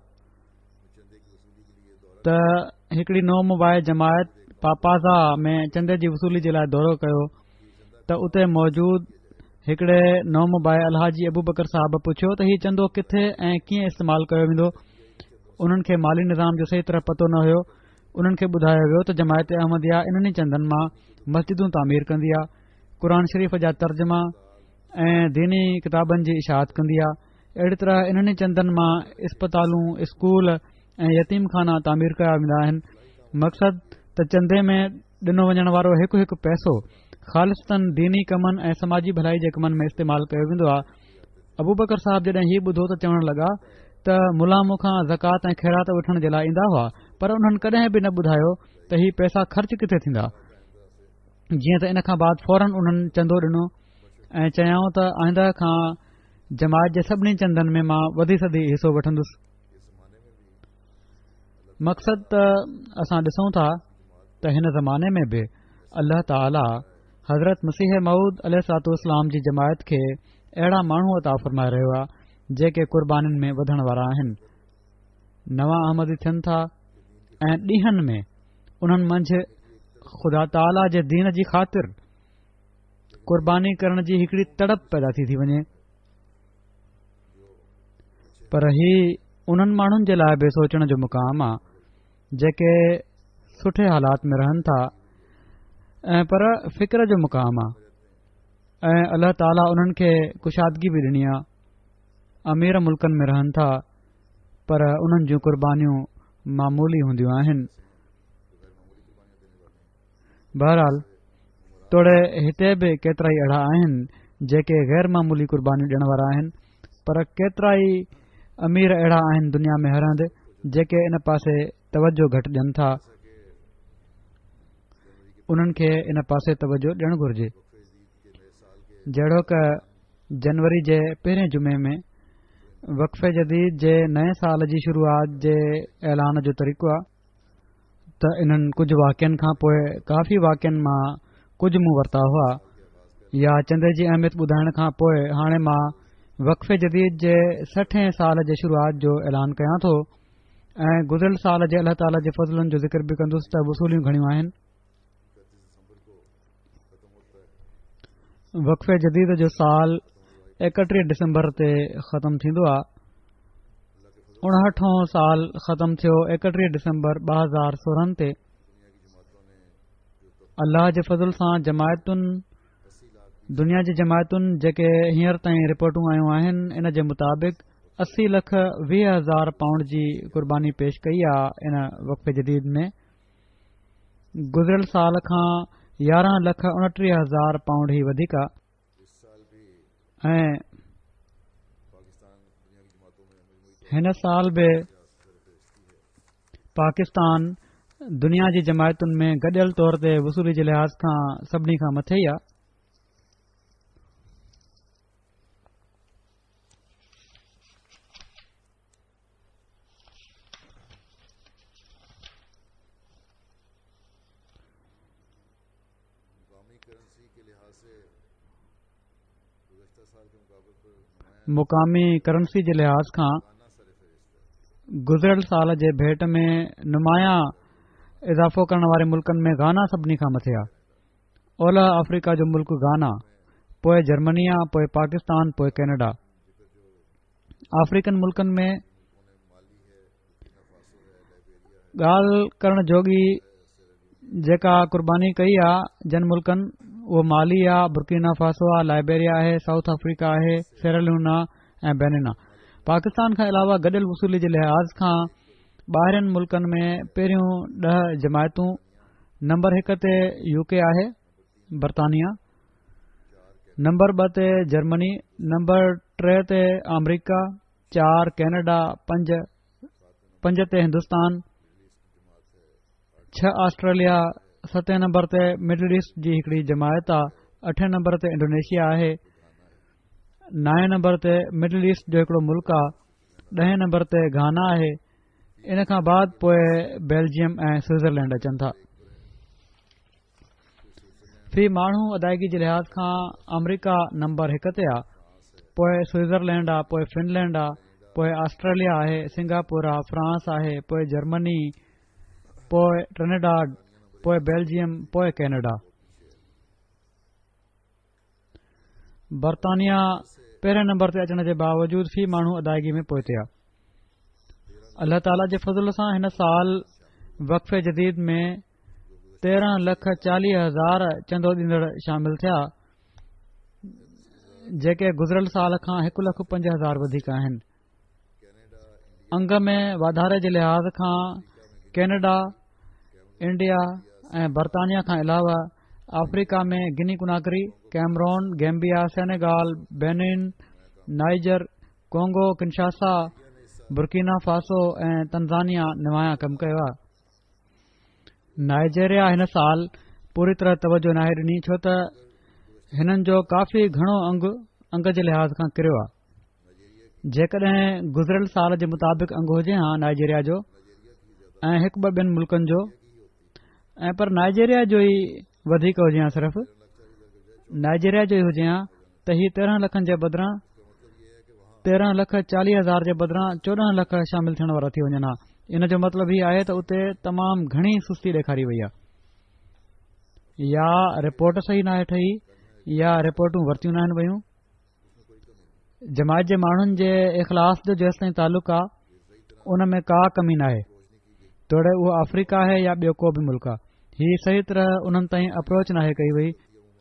त हिकिड़ी नौमुबाए जमायत पापाज़ा में चंदे जी वसूली जे लाइ दौरो कयो त उते मौजूद हिकिड़े नौमुबाए अलहाजी अबू बकर साहब पुछियो त हीउ चंदो किथे ऐं कीअं इस्तेमालु कयो वेंदो। उन्हनि खे माली निज़ाम जो सही तरह पतो न हुयो। उन्हनि खे ॿुधायो वियो त जमायत अहमदिया इन्हनि चंदनि मां मस्जिदूं तामीर कंदी आहे, क़ुर शरीफ़ जा तर्जुमा ऐं दीनी किताबनि जी इशाअत कंदी आहे। अहिड़ी तरह इन्हनि चंदनि मां इस्पतालूं, स्कूल ऐं यतीम खाना तामीर कया वेंदा आहिनि। मक़सदु त चंदे में ॾिनो वञण वारो हिकु हिकु पैसो ख़ालिस्तन दीनी कमनि ऐं समाजी भलाई जे कमनि में इस्तेमालु कयो वेंदो आहे। अबू बकर साहब जॾहिं हीउ ॿुधो त चवण लॻा त मुला मूंखां ज़कात ऐं ख़ैरात वठण जे लाइ ईंदा हुआ, पर उन्हनि कॾहिं बि न ॿुधायो त हीउ पैसा ख़र्च किथे थींदा। जीअं त इन खां बाद फौरन उन्हनि चंदो ॾिनो ऐं चयाऊं त आईंदा खां जमायत जे सभिनी चंदनि में मां वधी सदी हिसो वठंदुसि। मक़सदु त असां ॾिसूं था त हिन ज़माने में बि अल्लाह ताला हज़रत मसीह मऊद अलैहिस्सलातु वस्सलाम जी जमायत खे अहिड़ा माण्हू अता फ़रमाए रहियो आहे जेके क़ुर्बानीनि में वधण वारा आहिनि, नवां अहमदी थियनि था ऐं ॾींहनि में उन्हनि मंझि ख़ुदा ताला जे दीन जी ख़ातिर क़ुर्बानी करण जी हिकिड़ी तड़प पैदा थी थी वञे। पर ही उन्हनि माण्हुनि जे लाइ बि सोचण जो मुक़ाम आहे जेके सुठे हालात में रहनि था ऐं पर फ़िक्र जो मुक़ाम आहे ऐं अल्लाह ताला उन्हनि खे कुशादगी बि ॾिनी आहे। अमीर मुल्कनि में रहनि था पर उन्हनि जूं क़ुर्बानियूं मामूली हूंदियूं आहिनि। बहरहाल तोड़े हिते बि केतिरा ई अहिड़ा आहिनि जेके गैर मामूली क़ुर्बानी ॾियण वारा आहिनि, पर केतिरा ई अमीर अहिड़ा आहिनि दुनिया में हर हंधि जेके इन पासे तवजो घटि ॾियनि था। उन्हनि खे इन पासे तवजो ॾियणु घुर्जे। जहिड़ो क जनवरी जे पहिरें जुमे में वक़फ़े जदीद जे नए साल जी शुरूआत जे ऐलान जो तरीक़ो आहे त इन्हनि कुझु वाक़िअनि खां पोइ काफ़ी वाक़िअनि मां कुझु मूं वरिता हुआ, या चंदे जी अहमियत ॿुधाइण खां पोइ हाणे मां वक़फ़े जदीद जे सठें साल जे शुरूआत जो ऐलान कयां थो ऐं गुज़िरियल साल जे अल्लाह ताला जे फज़लनि जो ज़िक्र बि कंदुसि त वसूलियूं घणियूं आहिनि। वक़फ़े जदीद जो साल एकटीह डिसंबर ते ख़तमु थींदो आहे। उणहठों साल ख़तमु थियो एकटीह डिसंबर ॿ हज़ार सोरहं ते। अल्लाह जे फज़ल सां जमायतुनि दुनिया जी जमायतुनि जेके हींअर ताईं रिपोर्टूं आयूं आहिनि इन जे मुताबिक़ असी लख वीह हज़ार पाउंड जी क़ुर्बानी पेश कई आहे। इन वक़फ़े जदीद में गुज़िरियल साल खां यारहं लख उणटीह हज़ार पाउंड ई वधीक आहे ऐं हिन साल बि पाकिस्तान दुनिया जी जमायतुनि में गॾियल तौर ते वसूली जे लिहाज़ खां सभिनी खां मथे ई आहे। मुक़ामी करंसी जे लिहाज़ खां गुज़िरियल साल जे भेट में नुमाया इज़ाफ़ो करण वारे मुल्कनि में गाना सभिनी खां मथे आहे। ओलह अफ्रीका जो मुल्क गाना, पोइ जर्मनी आहे, पोइ पाकिस्तान, पोइ कैनेडा। अफ्रीकन मुल्कनि में ॻाल्हि करण जोगी जेका क़ुर्बानी कई आहे जन मुल्कनि उहो माली आहे, बुर्किना फासो आहे, लाइबेरिया आहे, साउथ अफ्रीका आहे, सेराल्यून आहे ऐं बेनिन आहे। पाकिस्तान खां अलावा गॾियल वसूली जे लिहाज़ खां ॿाहिरिन मुल्कनि में पहिरियों ॾह जमायतूं। नंबर हिक ते यूके आहे, बर्तानिया। नंबर ॿ ते जर्मनी, नंबर टे ते अमरीका, चार कैनेडा, पंज पंज ते हिंदुस्तान, छह ऑस्ट्रेलिया, सतें नंबर ते मिडल ईस्ट जी हिकड़ी जमायत आहे, अठें नंबर ते इंडोनेशिया आहे, नाएं नंबर ते मिडल ईस्ट जो हिकड़ो मुल्क आहे, ॾहें नंबर ते घाना आहे। इन खां बाद पोइ बेल्जियम ऐं स्विट्ज़रलैंड अचनि था। फी माण्हू अदायगी जे लिहाज़ खां अमरीका नंबर हिक ते आहे, पोइ स्विट्ज़रलैंड आहे, पोइ फिनलैंड आहे, पोइ ऑस्ट्रेलिया आहे, सिंगापुर आहे, फ्रांस आहे, पोइ जर्मनी, पोइ ट्रिनिडाड, पोइ बेल्जियम, पोइ कैनेडा। बर्तानिया पहिरें नंबर ते अचण जे बावजूद फी माण्हू अदायगी में पोइते आहे। अल्लाह ताला जे फज़ल सां हिन साल वक़फ़े जदीद में तेरहं लख चालीह हज़ार चंदो ॾींदड़ शामिल थिया, जेके गुज़िरियल साल खां हिकु लख पंज हज़ार वधीक आहिनि। अंग में वाधारे जे लिहाज़ खां कैनेडा, इंडिया ऐं बर्तानिया खां अलावा अफ्रीका में Guinea Conakry, Cameroon, Gambia, Senegal, Benin, Niger, Congo Kinshasa, Burkina Faso ऐं तंजानिया नुमाया कमु कयो आहे। नाइजेरिया हिन साल पूरी तरह तवजो नाहे ॾिनी, छो त हिननि जो काफ़ी घणो अंग अंग जे लिहाज़ खां किरियो आहे। जेकॾहिं गुज़िरियल साल जे मुताबिक़ अंग हुजे हा नाइजेरिया जो ऐं हिकु ॿ ॿियनि मुल्कनि जो, ऐं पर नाइजेरिया जो ई वधीक हुजे हा, सिर्फ़ नाइजेरिया जो ई हुजे हा त हीअ तेरहं लखनि जे बदिरां तेरहं लख चालीह हज़ार जे बदिरां चोॾहं लख शामिल थियण वारा थी वञनि हा। इन जो मतिलबु हीअ आहे त उते तमामु घणी सुस्ती ॾेखारी वई आहे, या रिपोर्ट सही नाहे ठही, या रिपोर्टूं वरितियूं न आहिनि वयूं। जमायत जे माण्हुनि जे इख़लास जो जेसि ताईं तालुक़ आहे उन में का कमी नाहे, तोड़े उहो अफ्रीका आहे या ॿियो को बि मुल्क आहे। हीअ सही तरह उन्हनि ताईं अप्रोच नाहे कई वई।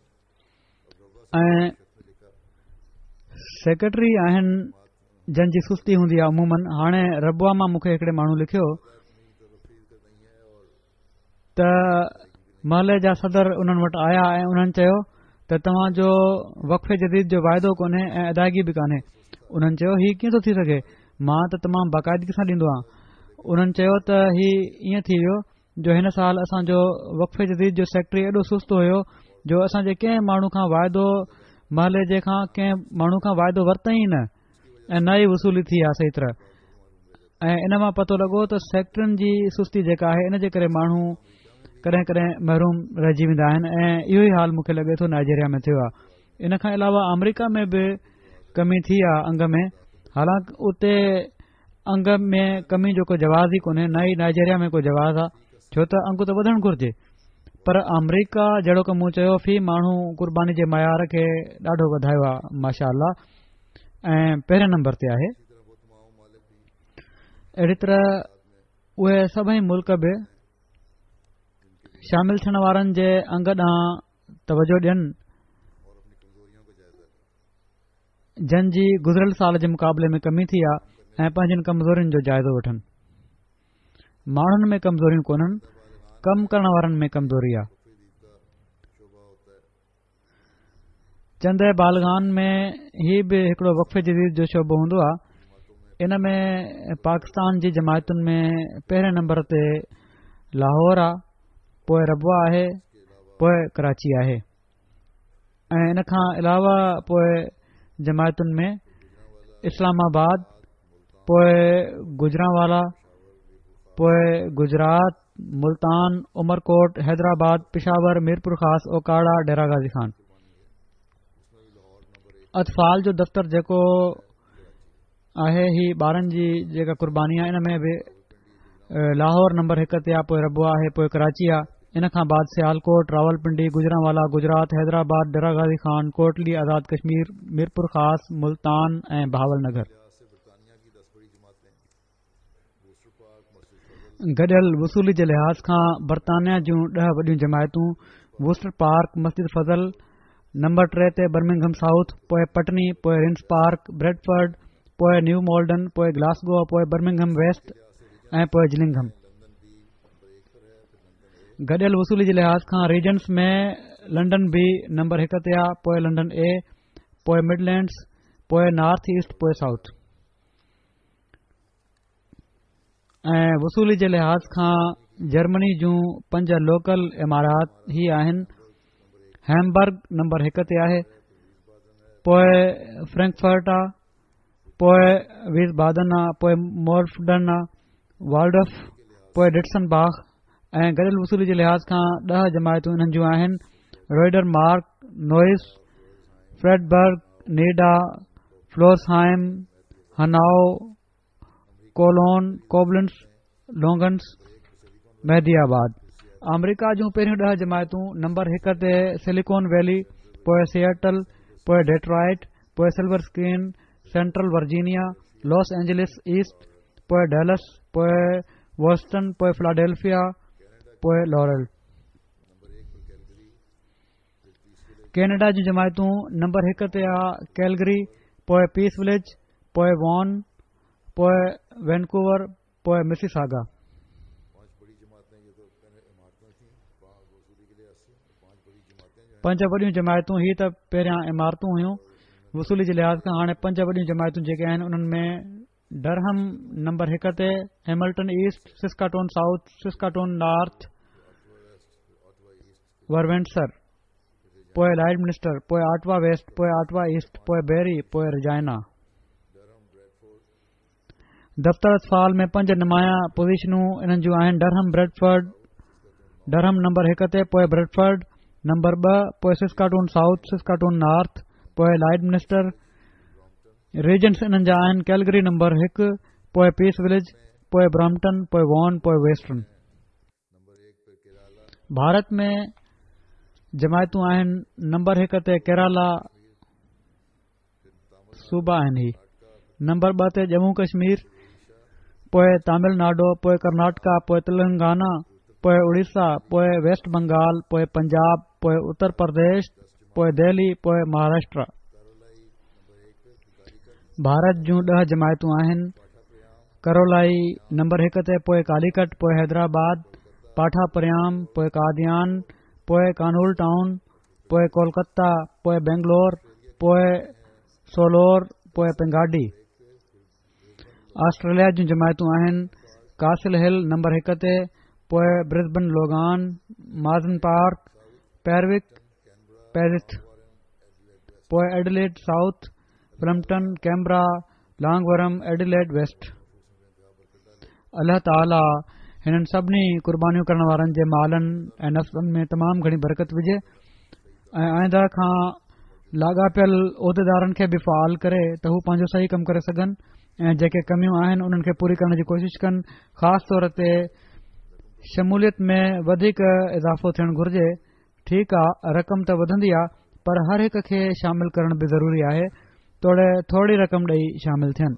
ऐं सेक्रेटरी आहिनि जंहिंजी सुस्ती हूंदी आहे अमूमन। हाणे रबुआ मां मूंखे हिकिड़े माण्हू लिखियो त महले जा सदर उन्हनि वटि आया ऐं उन्हनि चयो त तव्हांजो वक़फ़े जदीद जो वाइदो कोन्हे ऐं अदायगी बि कान्हे। उन्हनि चयो हीउ कीअं थो थी सघे, मां त तमामु बाक़ाइदगी सां ॾींदो आहियां। उन्हनि चयो त हीउ ईअं थी वियो जो हिन साल असांजो वक़फ़े जदीद जो सेक्रेटरी एॾो सुस्त हुयो जो असांजे कंहिं माण्हू खां वाइदो महले जे खां कंहिं माण्हू खां वाइदो वरितई ई न ऐं न ई वसूली थी आहे सही तरह। ऐं इन मां पतो लॻो त सेक्रेटरियुनि जी सुस्ती जेका आहे इन जे करे माण्हू कॾहिं कॾहिं महरूम रहिजी वेंदा आहिनि ऐं इहो ई हाल मूंखे लॻे थो नाइजीरिया में थियो आहे। इन खां अलावा अमरीका में बि कमी थी आहे अंग में, हालांकि उते अंग में कमी जो को जवाज़ ई कोन्हे, न ई नाइजीरिया में को जवाज़ आहे, छो त अंग त वधणु घुरिजे। पर अमरीका जहिड़ो की मूं चयो फी माण्हू क़ुर्बानी जे मयार खे ॾाढो वधायो आहे माशा अल्लाह, ऐं पहिरें नंबर ते आहे। अहिड़ी तरह उहे सभई मुल्क बि शामिल थियण वारनि जे अंग ॾांहुं तवजो ॾियनि जंहिंजी गुज़िरियल साल जे मुक़ाबले में कमी थी आहे ऐं पंहिंजनि कमज़ोरियुनि जो जाइज़ो वठनि। माण्हुनि में कमज़ोरियूं कोन्हनि, कमु करण वारनि में कमज़ोरी आहे। चंद बालगान में ही बि हिकिड़ो वक़फ़े जदीद जो शोबो हूंदो आहे। इन में पाकिस्तान जी जमायतुनि में पहिरें नंबर ते लाहौर आहे, पोइ रबवा आहे, पोइ कराची आहे ऐं इन खां अलावा पोइ जमायतुनि में इस्लामाबाद, पोइ गुजरांवाला, पोइ गुजरात, मुल्तान, उमरकोट, हैदराबाद, पिशावर, मीरपुर ख़ास, ओकाड़ा, डेरा गाज़ी खान। अतफाल जो दफ़्तर जेको आहे ही ॿारनि जी जेका क़ुर्बानी आहे इन में बि लाहौर नंबर हिक ते आहे, पोइ रबवा आहे, पोइ कराची आहे। इन खां बाद सियालकोट, रावलपिंडी, गुजरांवाला, गुजरात, हैदराबाद, डेरा गाज़ी खान, कोटली, आज़ाद कश्मीर, मीरपुर ख़ास, मुल्तान ऐं बहावलनगर। गॾियल वसूली जे लिहाज़ खां बरतानिया जूं ॾह वॾियूं जमायतूं वूस्टर पार्क, मस्जिद फज़ल नंबर टे ते, बर्मिंघम साउथ, पोइ पटनी, पोइ रिंस पार्क, ब्रेडफर्ड, पोइ न्यू मॉल्डन, पोइ ग्लासगो, पोइ बर्मिंघम वेस्ट ऐं पोइ जिलिंघम। गॾियल वसूली जे लिहाज़ खां रीजन्स में लंडन बी नंबर हिक ते आहे, पोइ लंडन ए, पोइ मिडलैंड्स, पोइ नॉर्थ ईस्ट, पोइ साउथ। ऐं वसूली जे लिहाज़ खां जर्मनी जूं पंज लोकल इमारात ही आहिनि। हैमबर्ग नंबर हिक ते आहे, पोइ फ्रैंकफर्ट आहे, पोइ वीसबादन आहे, पोइ मोर्फडन आहे, वाल्डफ, पोइ डिटसनबाग। ऐं गॾियल वसूली जे लिहाज़ खां ॾह जमायतूं इन्हनि जूं आहिनि। Rodermark, Neuss, Friedberg, Nidda, Florsheim, Hanau, Cologne, Koblenz, लोंगन्स, मेहदीआबाद। अमरीका जूं पहिरियों ॾह जमायतूं नंबर हिक ते सिलिकॉन वैली, पोइ सिएटल, पोइ डेट्रॉइट, पोइ Silver Screen, Central Virginia, Los Angeles East, पोइ डेलस, पोइ वॉस्टन, पोइ फिलाडेल्फिया, पोइ लॉरल। कैनेडा जूं जमायतूं नंबर हिक ते आहे कैलगरी, पोइ पीस विलेज, पोइ वॉन, पोइ वैनकूवर, पोइ मिसिसागा। पंज वॾियूं जमायतूं ही त पहिरियां इमारतूं हुयूं वसूली जे लिहाज़ खां। हाणे पंज वॾियूं जमायतूं जेके आहिनि उन्हनि में डरहम नंबर हिक ते, Hamilton East, Saskatoon South, Saskatoon North, वरवेंसर, पोइ लाइट मिनिस्टर, पोइ आटवा वेस्ट, पोइ आटवा ईस्ट, पोइ बेरी, पोइ रजाइना। दफ़्तर अतफाल में पंज नुमाया पोज़ीशनूं इन्हनि जूं आहिनि। डरहम ब्रेडफर्ड, डरहम नंबर हिक ते, पोइ ब्रेडफर्ड नंबर ॿ, पोइ सिस्काटोन साउथ, सिस्काटोन नॉर्थ, पोइ लाइट मिनिस्टर। रीजन्स इन्हनि जा आहिनि कैलगरी नंबर हिकु, पोइ पीस विलेज, पोइ ब्रॉम्पटन, पोइ वॉन, पोइ वेस्टर्न। भारत में जमायतूं आहिनि नंबर हिक ते केरला सूबा आहिनि ही, नंबर ॿ ते जम्मू कश्मीर, पोइ तमिलनाडु, पोइ कर्नाटका, पोइ तेलंगाना, पोइ उड़ीसा, पोइ वेस्ट बंगाल, पोइ पंजाब, पोइ उत्तर प्रदेश, पोइ दिल्ली, पोइ महाराष्ट्र। भारत जूं ॾह जमायतूं आहिनि। करोलाई नंबर हिक ते, पोइ कालीकट, पोइ हैदराबाद, पाठा परियाम, पोइ कादियान, पोइ कानूल टाउन, पोइ कोलकाता, पोइ बेंगलोर, पोइ सोलोर, पोइ पेंगाडी। ऑस्ट्रेलिया जूं जमायतूं आहिनि कासिल हिल नंबर हिक ते, पोइ Brisbane Logan, Marsden Park, Berwick, Penrith, पोइ एडिलेड साउथ, ब्रम्पटन, कैमरा, लॉन्गवरम, एडिलेड वेस्ट। अल्लाह ताला हिननि सभिनी क़ुर्बानियूं करण वारनि जे मालनि ऐं नफ़्सनि में तमामु घणी बरकत विझे ऐं आइंदा खां लाॻापियल उहिदेदारनि खे बि फ़ाल करे त हू पंहिंजो सही कमु करे सघनि ऐं जेके कमियूं आहिनि उन्हनि खे पूरी करण जी कोशिशि कनि। ख़ासि तौर ते शमूलियत में वधीक इज़ाफ़ो थियणु घुर्जे। ठीकु आहे, रक़म त वधंदी आहे, पर हर हिक खे शामिल करण बि ज़रूरी आहे, तोड़े थोरी रक़म ॾेई शामिल थियनि।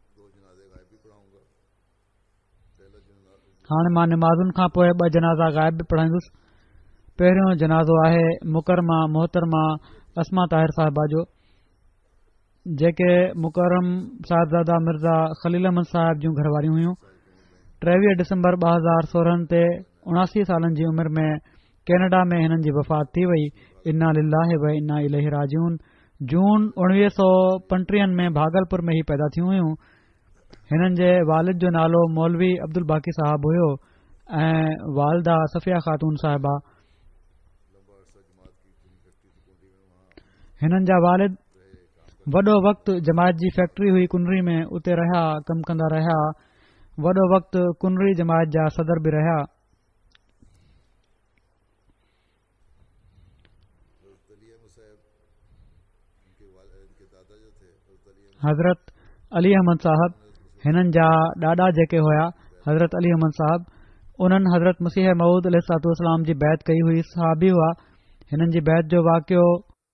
हाणे मां निमाज़ुनि खां पोइ ॿ जनाज़ा ग़ाइब बि पढ़ाईंदुसि। पहिरियों जनाज़ो आहे मुकरमा मोहतरमा अस्मा ताहिर साहिबा जो, जेके मुकरम साहिबज़ादा मिर्ज़ा ख़लील अहमद साहिब जूं घरवारियूं हुयूं। टेवीह डिसंबर ॿ हज़ार सोरहं ते उणासी सालनि जी उमिरि में कैनेडा में हिननि जी वफ़ात थी वई। इन्ना लिल्लाहि व इन्ना इलैहि राजिऊन। जून उणिवीह सौ पंटीहनि में भागलपुर में ई पैदा थियूं हुयूं। हिननि जे वालिद जो नालो मौलवी अब्दुल बाक़ी साहब हुयो ऐं वालदा सफ़िया ख़ातून साहिबा। हिननि जा वालिद वॾो वक़्तु जमायत जी फैक्ट्री हुई कुनरी में, उते रहिया, कमु कंदा रहिया। वॾो वक़्तु कुनरी जमायत जा सदर बि रहिया। हज़रत अली अहमद साहब हिननि जा ॾाॾा जेके हुया हज़रत अली अहमद साहब, उन्हनि हज़रत मसीह मऊद अलैहिस्सलाम जी बैत कई हुई, सहाबी हुआ। हिननि जी बैत जो वाक़ियो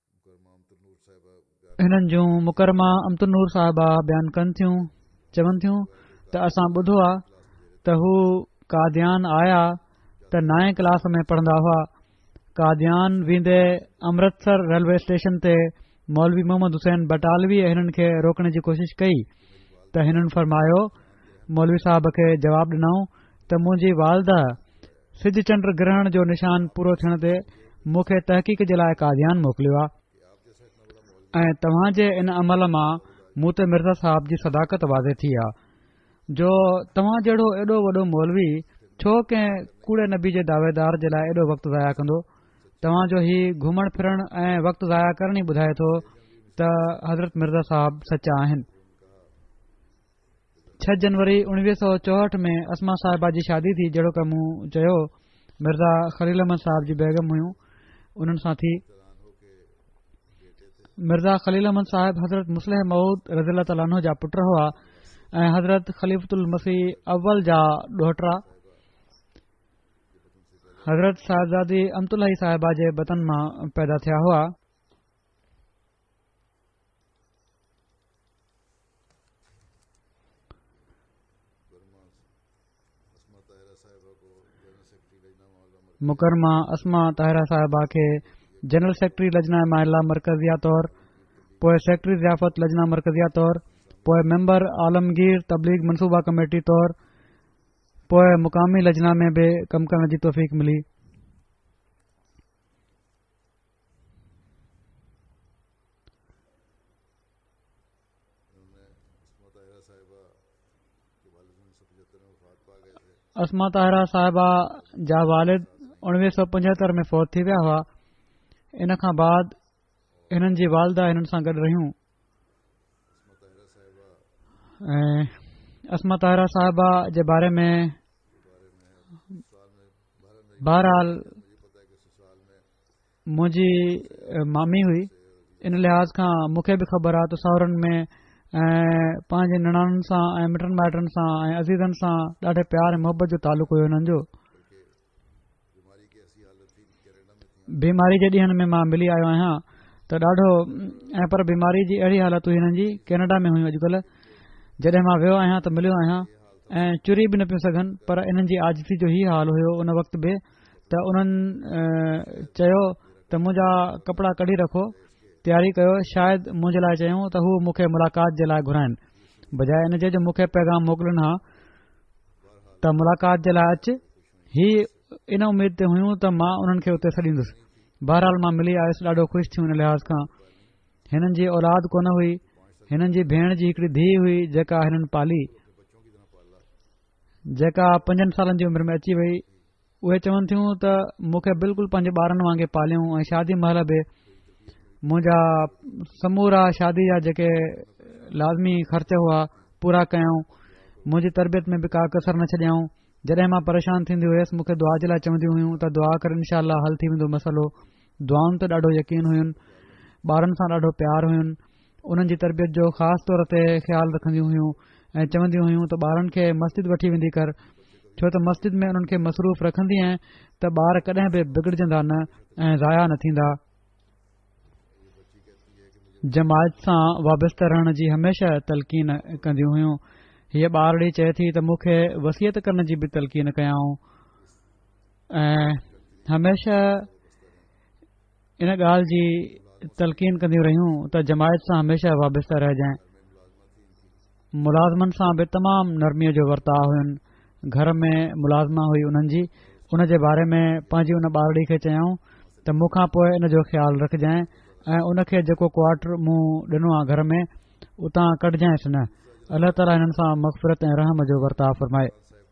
हिननि जूं मुकरमा अमतुन्नूर साहिबा बयानु कनि थियूं। चवनि थियूं त असां ॿुधो आहे त हू कादियान आया त नाएं क्लास में पढ़ंदा हुआ। कादियान वेंदे अमृतसर रेलवे स्टेशन ते मौलवी मोहम्मद हुसैन बटालवी हिननि खे रोकण जी कोशिशि कई त हिननि फरमायो, मौलवी साहब खे जवाबु ॾिनऊं त मुंहिंजी वालदा सिज चंड ग्रहण जो निशान पूरो थियण ते मूंखे तहक़ीक़ जे लाइ कादियान मोकिलियो आहे ऐं तव्हां जे इन अमल मां मूं ते मिर्ज़ा साहब जी सदाकत वाज़े थी आहे जो तव्हां जहिड़ो एॾो वॾो मौलवी छो कंहिं कूड़े नबी जे दावेदार जे लाइ एॾो वक़्तु ज़ाया कंदो। तव्हां जो ही घुमण फिरण ऐं वक़्तु ज़ाया करण ई ॿुधाए थो त हज़रत मिर्ज़ा साहब सचा आहिनि। छह जनवरी उणिवीह सौ चौहठि में अस्मा साहिबा जी शादी थी, जहिड़ो की मूं चयो मिर्ज़ा ख़लील अहमद साहब जी बेगम हुयूं, उन्हनि सां थी। मिर्ज़ा ख़लील अहमद साहिब हज़रत मुस्लिह मऊद रज़ी ताला अन्हु जा पुट हुआ ऐं हज़रत ख़लीफ़तुल मसीह अव्वल जा ॾोहिटा हज़रत साहिबजादी अमतुल्लाही साहिबा जे बतन मां पैदा थिया हुआ। मुकरमा अस्मा ताहिरा साहिबा खे जनरल सेक्रेटरी लजना माहिला मरकज़िया तौर, पोइ सेक्रेटरी ज़ियाफ़त लजना मरकज़िया तौर, पोइ मेंबर आलमगीर तबलीग मनसूबा कमेटी तौर, पोइ मुक़ामी लजना में बि कमु करण जी तौफ़ीक़ मिली। अस्मा ताहिरा साहिबा जा वालिद उणिवीह सौ पंजहतरि में फ़ौत थी विया हुआ। इन खां बाद हिननि जी वालदा हिननि सां गॾु रहियूं ऐं अस्मा ताहिरा साहिबा जे बारे में बहरहाल मुंहिंजी मामी हुई। इन लिहाज़ खां मूंखे बि ख़बर आहे त साहुरनि में ऐं पंहिंजे निणाननि सां ऐं मिटनि माइटनि सां ऐं अज़ीज़नि सां ॾाढे प्यार ऐं मोहबत जो तालुक़ु हुयो हिननि जो। बीमारी जे ॾींहंनि में मां मिली आयो आहियां त ॾाढो ऐं पर बीमारी जी अहिड़ी हालत हुई हिननि जी, कैनेडा में हुयूं अॼुकल्ह। जॾहिं मां वियो आहियां त मिलियो आहियां ऐं चुरी बि न पियूं सघनि, पर इन्हनि जी आजिज़ी जो ई हाल हुयो उन वक़्तु बि त उन्हनि चयो त मुंहिंजा कपिड़ा कढी रखो, तयारी कयो, शायदि मुंहिंजे लाइ चयूं त हू मूंखे मुलाक़ात जे लाइ घुराइनि, बजाए इन जे जो मूंखे पैगाम मोकिलिनि हा त मुलाक़ात जे लाइ अचु। ही इन उमेद ते हुयूं त मां उन्हनि खे उते छॾींदुसि। बहरहाल मां मिली आयुसि, ॾाढो ख़ुशि थी हुन लिहाज़ खां। हिननि जी औलाद कोन हुई। हिननि जी भेण जी हिकिड़ी धीउ हुई जेका हिननि पाली, जेका पंजनि सालनि जी उमिरि में अची वई। उहे चवनि थियूं त मूंखे बिल्कुलु पंहिंजे ॿारनि वांगुरु पालियूं ऐं शादी महिल बि मुंहिंजा समूरा शादी जा जेके लाज़मी ख़र्च हुआ पूरा कयऊं। मुंहिंजी तरबियत में बि का कसर न छॾियऊं। जॾहिं मां परेशान थींदी हुयसि मूंखे दुआ जे लाइ चवंदियूं हुयूं त दुआ कर इनशा अल्लाह हल थी वेंदो मसइलो। दुआउनि ते ॾाढो यकीन हुयुनि, ॿारनि सां ॾाढो प्यार हुयुनि, उन्हनि जी तरबियत जो ख़ासि तौर ते ख़्यालु रखंदियूं हुयूं ऐं चवंदियूं हुयूं त ॿारनि खे मस्जिद वठी वेंदी कर, छो त मस्जिद में उन्हनि खे मसरूफ़ रखंदी ऐं त ॿार कॾहिं बि बिगड़जंदा न ऐं ज़ाया न थींदा। जमायत सां वाबस्ता रहण जी हमेशह तलक़ीन कंदियूं हुयूं। हीअ ॿारड़ी चए थी त मूंखे वसियत करण जी बि तलक़ीन कयाऊं ऐं हमेशह इन ॻाल्हि जी तलक़ीन कंदियूं रहियूं त जमायत सां हमेशह वाबस्ता रहिजांइ। मुलाज़मनि सां बि तमामु नरमीअ जो वर्ताव हुयुनि। घर में मुलाज़मा हुई उन्हनि जी, उन जे बारे में पंहिंजी उन ॿारड़ी खे चयऊं त मूंखां पोइ इन जो ख़्यालु रखजांइ ऐं उनखे जेको क्वार्टर मूं ॾिनो आहे घर में उतां कढजांइसि न। अल्लाह ताला हिननि सां मग़फ़िरत ऐं रहम जो वर्ताव फरमाए।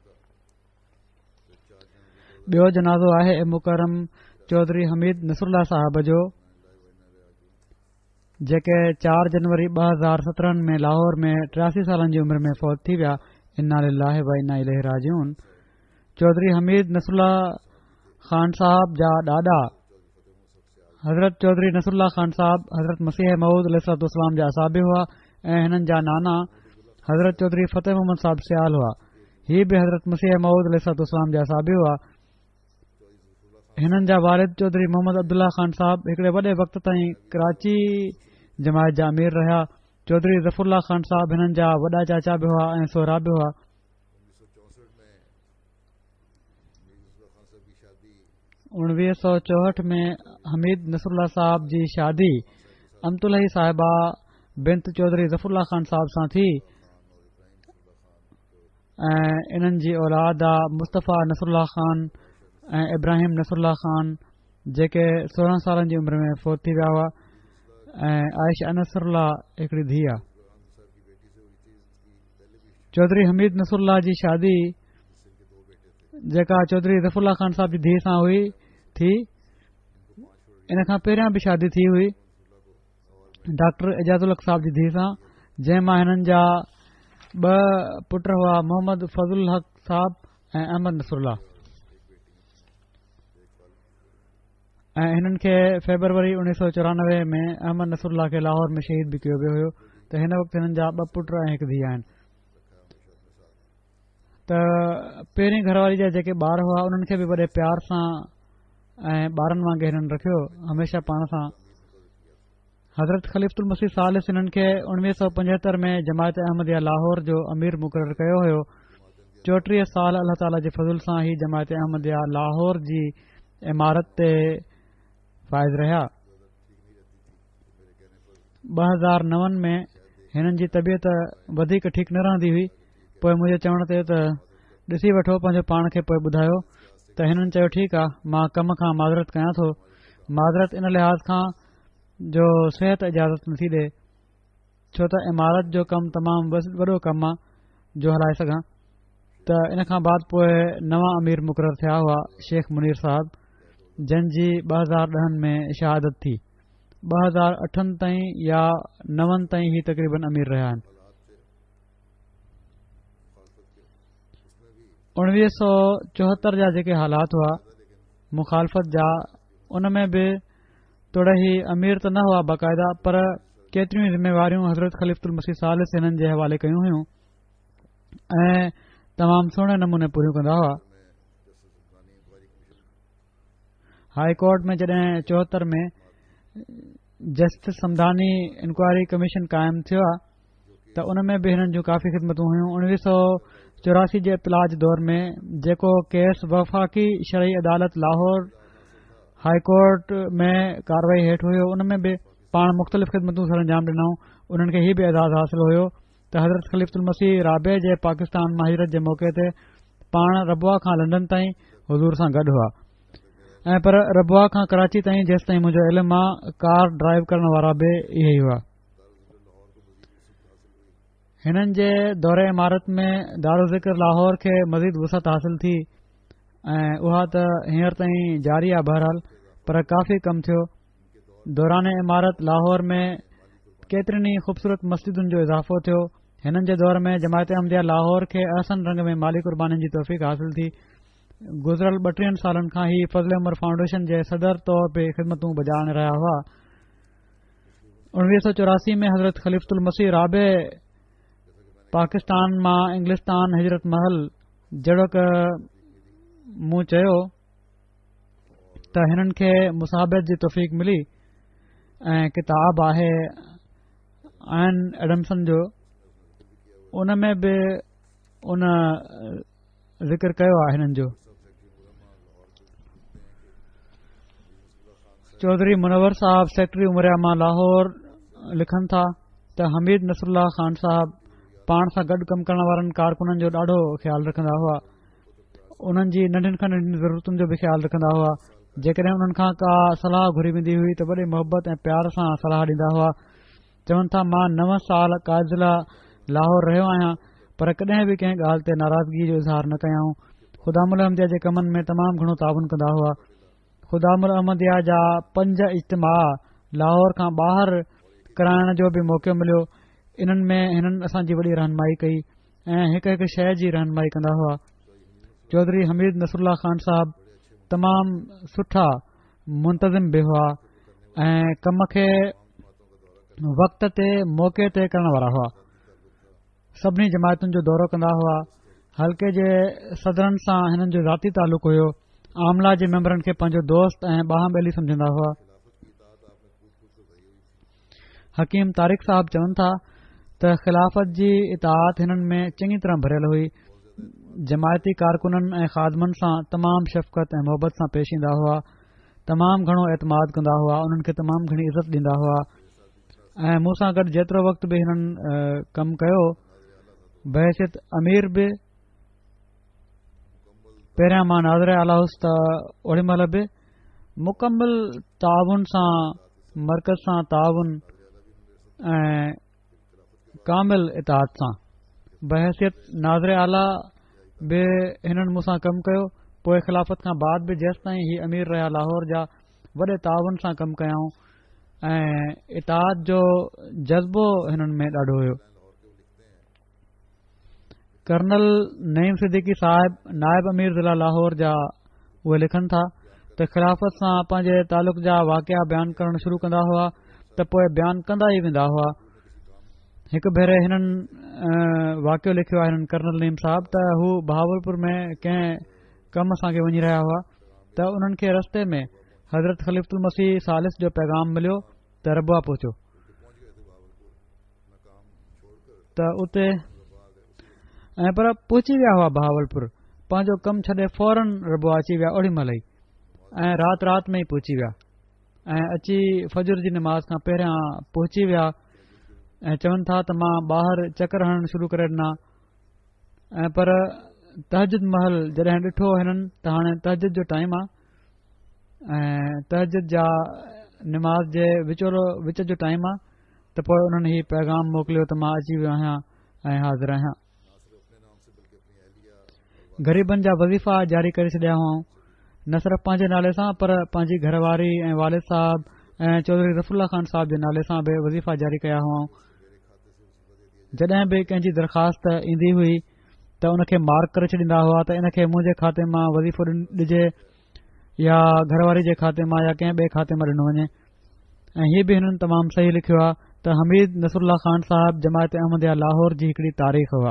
ॿियो जनाज़ो आहे मुकरम चौधरी हमीद नसरुल्ला साहिब जो, जेके चार जनवरी ॿ हज़ार सत्रहं में लाहौर में टियासी सालनि जी उमिरि में फ़ौत थी विया। इन्ना लिल्लाहि व इन्ना इलैहि राजिऊन। चौधरी हमीद नसरुल्ला ख़ान साहब जा ॾाॾा हज़रत चौधरी नसरुल्ला ख़ान साहब हज़रत मसीह मऊद अलैहिस्सलाम जा असाबी हुआ ऐं हिननि जा नाना हज़रत चौधरी फ़तेह मोहम्मद साहब सियाल हुआ। हीअ बि हज़रत मसीह मऊद अलैहिस्सलाम जा असाबी हुआ। हिननि जा वारिद चौधरी मोहम्मद अब्दुल्ला ख़ान साहब हिकिड़े वॾे वक़्त ताईं कराची जमायत जा अमीर रहिया। चौधरी ज़फ़रुल्ला ख़ान साहब हिननि जा वॾा चाचा बि हुआ ऐं सोहरा बि हुआ। उणिवीह सौ चौहठि में हमीद नसरुल्ला साहब जी शादी अमतुलही साहिबा बिंत चौधरी ज़फ़रुल्ला ख़ान साहब सां थी ऐं इन्हनि जी औलाद आहे मुस्तफ़ा नसरुल्ला ख़ान ऐं इब्राहिम नसरुल्ला ख़ान जेके सोरहं सालनि जी उमिरि में फ़ौत थी विया हुआ ऐं आयशा नसरुल्ला हिकिड़ी धीउ आहे। चौधरी हमीद नसरुल्ला जी शादी जेका चौधरी ज़फ़रुल्ला ख़ान साहब जी धीउ सां हुई थी, इन खां पहिरियां बि शादी थी हुई डॉक्टर एजाज़ुल हक़ साहब जी धीउ सां, जंहिंमां हिननि जा ॿ पुट हुआ मोहम्मद फज़ुल हक़ साहब ऐं अहमद नसरुल्ला। ऐं हिननि खे फेबरवरी उणिवीह सौ चौरानवे में अहमद नसरुल्ला खे लाहौर में शहीद बि कयो वियो हुयो। त हिन वक़्तु हिननि जा ॿ पुट ऐं हिकु धीउ आहिनि। त पहिरीं घरवारी जा जेके ॿार हुआ उन्हनि खे बि वॾे प्यार सां ऐं ॿारनि वांगुरु हिननि रखियो हमेशह पाण सां। हज़रत ख़लीफ़ुल मसीह सालिस हिननि खे उणिवीह सौ पंजहतरि में जमायत अहमदिया लाहौर जो अमीर मुक़ररु कयो हुयो। चोटीह साल अल्लाह ताला जे फज़ुल सां ही जमायत अहमदिया लाहौर जी इमारत ते फ़ाइज़ रहिया। ॿ हज़ार नवनि में हिननि जी तबियत वधीक ठीकु न रहंदी हुई। पोइ मुंहिंजे चवण ते त ॾिसी वठो पंहिंजो पाण खे पोइ ॿुधायो। त हिननि चयो ठीकु आहे, मां कम खां माज़रत कयां थो। माज़रत इन लिहाज़ खां जो सिहत इजाज़त नथी ॾे, छो त इमारत जो कमु तमामु वॾो कमु आहे जो हलाए सघां। त इन खां बाद पोइ नवां अमीर मुक़ररु थिया हुआ शेख मुनीर साहब, जंहिंजी ॿ हज़ार ॾहनि में शहादत थी। ॿ हज़ार अठनि ताईं या नवनि ताईं ही तक़रीबन अमीर रहिया आहिनि। उणिवीह सौ चोहतरि जा जेके हालात हुआ मुखालफ़त जा, उन में बि तोड़ ई अमीर त न हुआ बाक़ाइदा, पर केतिरियूं ज़िम्मेवारियूं हज़रत ख़लीफ़ुल मसीह सालिस हिननि जे हवाले कयूं हुयूं ऐं तमामु सुहिणे नमूने पूरियूं कंदा हुआ। हाई कोर्ट में जॾहिं चोहतरि में जस्टिस समदानी इंक्वायरी कमीशन क़ाइमु थियो आहे त उन में बि हिननि जूं काफ़ी ख़िदमतूं हुयूं। उणिवीह सौ चौरासी जे इतलाज दौर में जेको केस वफ़ाक़ी शरई अदालत लाहौर हाई कोर्ट में कार्रवाई हेठि हुयो, उन में बि पाण मुख़्तलिफ़ ख़िदमतूं सर अंजाम ॾिनऊं। उन्हनि खे हीउ बि एज़ाज़ हासिल हुयो त हज़रत ख़लीफ़ुल मसीह राबे जे पाकिस्तान माहिरत जे मौक़े ते पाण रबुआ खां लंडन ताईं हज़ूर सां गॾु हुआ ऐं पर रबुआ खां कराची ताईं जेसि ताईं मुंहिंजो इल्मु आहे कार ड्राइव करण वारा बि इहे ई हुआ। हिननि जे दौरे इमारत में दारो ज़िक्र लाहौर खे मज़ीद वुसअत हासिल थी ऐं उहा त हींअर ताईं जारी आहे। बहरहाल पर काफ़ी कमु थियो। दौरान इमारत लाहौर में केतिरनि ई ख़ूबसूरत मस्जिदुनि जो इज़ाफ़ो थियो। हिननि जे दौर में जमायत अहमदिया लाहौर खे अहसन रंग में माली कुर्बानीनि जी तौफ़ीक़ हासिल थी। गुज़िरियल ॿटीहनि सालनि खां ही फज़ल उमर फाउंडेशन जे सदर तौर ते ख़िदमतूं बजाए रहिया हुआ। उणिवीह सौ चौरासी में हज़रत ख़लीफ़ुल मसीह राबे पाकिस्तान मां इंग्लिस्तान हिजरत महल जहिड़ो क मूं चयो त हिननि खे मुसाहबत जी तौफ़ीक़ मिली ऐं किताब आहे आयन एडमसन जो, उन में बि उन ज़िक्र कयो आहे हिननि जो। चौधरी मुनवर साहब सेक्रेटरी उमरिया मां लाहौर लिखनि था त हमीद नसरुल्ला ख़ान साहब पाण सां गॾु कमु करण वारनि कारकुननि जो ॾाढो ख़्यालु रखंदा हुआ। उन्हनि जी नंढियुनि खां नंढियुनि ज़रूरतुनि जो बि ख़्यालु रखंदा हुआ। जेकॾहिं उन्हनि खां का सलाह घुरी वेंदी हुई त वॾे मोहबत ऐं प्यार सां सलाह ॾींदा हुआ। चवनि था मां नव साल काज़िला लाहौर रहियो आहियां पर कॾहिं बि कंहिं ॻाल्हि ते नाराज़गी जो इज़हार न कयाऊं। ख़ुदामुल अहमदिया जे कमनि में तमामु घणो ताउन कंदा हुआ। ख़ुदामुल अहमदिया जा पंज इज्तिमा लाहौर खां ॿाहिरि कराइण जो बि मौक़ो मिलियो। इन्हनि में हिननि असांजी वॾी रहनुमाई कई ऐं हिकु हिकु शइ जी रहनुमाई कंदा हुआ। चौधरी हमीद नसरुल्ला ख़ान साहब तमामु सुठा मुंतज़िम बि हुआ ऐं कम खे वक़्त ते मौक़े ते करण वारा हुआ। सभिनी जमायतुनि जो दौरो कंदा हुआ। हल्के जे सदरनि सां हिननि जो ज़ाती तालुक़ु हुयो। आमला जे मेंबरनि खे पंहिंजो दोस्त ऐं ॿाह ॿेली सम्झंदा हुआ। हकीम तारिक साहब चवनि था त ख़िलाफ़त जी इताअत हिननि में चङी तरह भरियल हुई। जमायती कारकुननि ऐं ख़ादमनि सां तमामु शफ़क़त ऐं मोहबत सां पेश ईंदा हुआ। तमामु घणो एतमाद कंदा हुआ। उन्हनि खे तमामु घणी इज़त ॾींदा हुआ ऐं मूं सां गॾु जेतिरो वक़्तु बि हिननि कमु कयो बहसियत अमीर बि पहिरियां मां नाज़र आला हुउसि त ओॾी महिल बि मुकमिल ताउन सां मर्कज़ सां ताउन ऐं कामिल इताअत सां बहसियत नाज़र आला बि हिननि मूंसां कमु कयो। पोइ ख़िलाफ़त खां बाद बि जेसि ताईं ही अमीर रहिया लाहौर जा वॾे ताउन सां कमु कयाऊं ऐं इताअत जो जज़्बो हिननि में ॾाढो हुयो। कर्नल नईम सिद्दीकी साहिब नायब अमीर ज़िला लाहौर जा उहे लिखनि था त ख़िलाफ़त सां पंहिंजे तालुक़ जा वाक़िया बयानु करणु शुरू कंदा हुआ त पोइ बयानु कंदा ई वेंदा हुआ। हिकु भेरे हिननि वाक़ियो लिखियो आहे हिननि कर्नल नईम साहब त हू बहावलपुर में कंहिं कम सां वञी रहिया हुआ त उन्हनि खे रस्ते में हज़रत ख़लीफ़ुल मसीह सालिस जो पैगाम मिलियो त रबुआ पहुचो त उते ऐं पर पहुची विया हुआ बहावलपुर। पंहिंजो कमु छॾे फौरन रबुआ अची विया ओड़ी महिल ई ऐं राति राति में ई पहुची विया ऐं अची फजर जी नमाज़ खां पहिरियां पहुची विया ऐं चवनि था त मां ॿाहिरि चकर हणणु शुरू करे ॾिना ऐं पर तहजुद महल जॾहिं ॾिठो हिननि त हाणे तहजुद जो टाइम आहे ऐं तहजुद जा नमाज़ जे विचोलो विच जो टाइम आहे त पोइ उन्हनि ही पैगाम मोकिलियो त मां अची वियो आहियां ऐं हाज़िर आहियां। ग़रीबनि जा वज़ीफ़ा जारी करे छॾिया हुआ न सिर्फ़ पंहिंजे नाले सां पर पंहिंजी घरवारी ऐं वालिद साहब ऐं चौधरी रफ़ुल्ला ख़ान साहब जे नाले सां बि वज़ीफ़ा जारी कया हुआ। जॾहिं बि कंहिंजी दरख़्वास्त ईंदी हुई त उनखे मार्क करे छॾींदा हुआ त इन खे मुंहिंजे खाते मां वज़ीफ़ो ॾिजे या घरवारी जे खाते मां या कंहिं ॿिए खाते मां ॾिनो वञे। ऐं हीअ बि हिननि तमामु सही लिखियो आहे त हमीद नसरुल्ला ख़ान साहब जमायत अहमदिया लाहौर जी हिकिड़ी तारीख़ हुआ।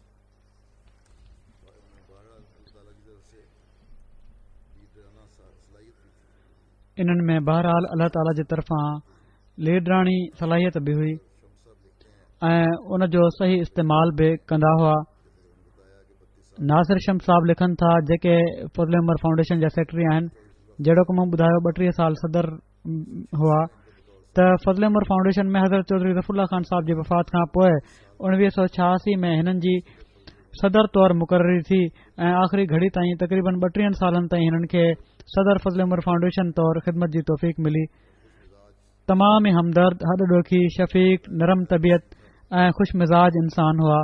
इन्हनि में बहरहाल अल्लाह ताला जे तरफ़ां लीडराणी सलाहियत बि हुई ऐं उन जो सही इस्तेमाल बि कंदा हुआ। नासिर शम्स साहब लिखनि था जेके फज़ल उमर फाउंडेशन जा सेक्रेटरी आहिनि जहिड़ो की मूं ॿुधायो ॿटीह साल सदर हुआ त फज़ल उमर फाउंडेशन में हज़रत चौधरी रफ़ुल्ला ख़ान साहब जी वफ़ात खां पोइ उणिवीह सौ छियासी में हिननि जी सदर तौरु मुक़ररी थी ऐं आख़िरी घड़ी ताईं तक़रीबन ॿटीहनि सालनि ताईं हिननि खे सदर फज़ल उमर फाउंडेशन तौरु ख़िदमत जी तौफ़ीक़ मिली। तमाम ई हमदर्द, हॾ ॾोखी, शफ़ीक़, नरम तबियत ऐं ख़ुशि मिज़ाज इंसान हुआ।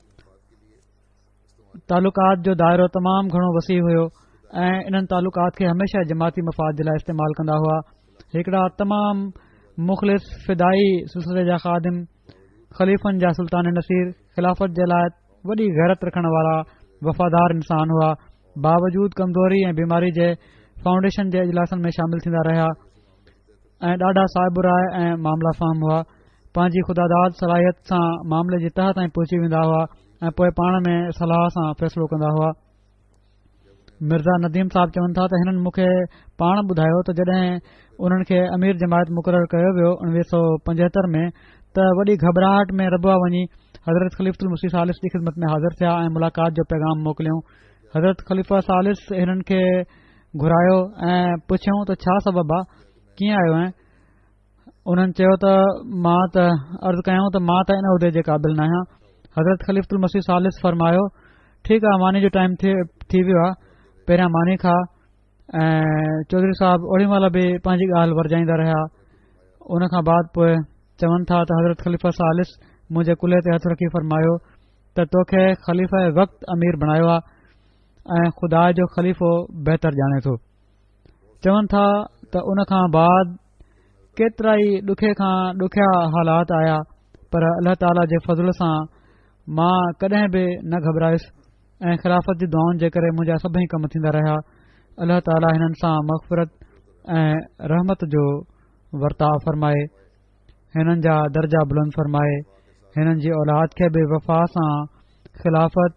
तालुकात जो दाइरो तमामु घणो वसी हुयो ऐं इन्हनि तालुकात खे हमेशह जमाती मफ़ाद जे लाइ इस्तेमालु कंदा हुआ। हिकिड़ा तमामु मुख़लिस फिदाई सिलसिले जा ख़ादिम, ख़लीफ़नि जा सुल्तान नसीर, ख़िलाफ़त जे लाइ वॾी गैरत रखण वारा वफ़ादार इंसान हुआ। बावजूद कमज़ोरी ऐं बीमारी जे फाउंडेशन जे इजलासनि में शामिल थींदा रहिया ऐं ॾाढा साहिबुराय ऐं मामला फ़हम हुआ। पंहिंजी ख़ुदादाद सलाहियत सां मामले जी तह ताईं पहुची वेंदा हुआ ऐं पोइ पाण में सलाह सां फ़ैसिलो कंदा हुआ। मिर्ज़ा नदीम साहब चवनि था त हिननि मूंखे पाण ॿुधायो त जॾहिं उन्हनि खे अमीर जमायत मुक़ररु कयो वियो उणिवीह सौ पंजहतरि में त वॾी घबराहट में रबुआ वञी हज़रत ख़लीफ़ुल मसीह सालिस जी ख़िदमत में हाज़िर थिया ऐं मुलाक़ात जो पैगाम मोकिलियूं। हज़रत ख़लीफ़ा सालिस हिननि खे घुरायो ऐं पुछियूं त छा सबबु आहे, कीअं आयो आहीं? उन्हनि चयो त मां त अर्ज़ु कयूं त मां त इन उहिदे जे क़ाबिल न आहियां। हज़रत ख़लीफ़ुल मसीह सालिस फरमायो, ठीकु आहे, मानी जो टाइम थी वियो आहे, पहिरियां मानी खा। ऐं चौधरी साहब ओॾी महिल बि पंहिंजी ॻाल्हि वरजाईंदा रहिया। उन खां बाद पोइ चवनि था त हज़रत ख़लीफ़ा सालिस मुंहिंजे कुल्हे ते हथु रखी फरमायो त तोखे ख़लीफ़ा वक़्तु अमीर बणायो आहे ऐं ख़ुदा जो ख़लीफ़ो बहितर ॼाणे थो। चवनि था त उन खां बाद केतिरा ई ॾुखे खां ॾुखिया हालात आया, पर अल्लाह ताला जे फज़ल सां मां कॾहिं बि न घबरायुसि ऐं ख़िलाफ़त जी दुआउनि जे करे मुंहिंजा सभई कम थींदा रहिया। अल्लाह ताला हिननि सां मग़फ़िरत ऐं रहमत जो वर्ताव फ़रमाए, हिननि जा दर्जा बुलंद फ़रमाए, हिननि जी औलाद खे बि वफ़ा सां ख़िलाफ़त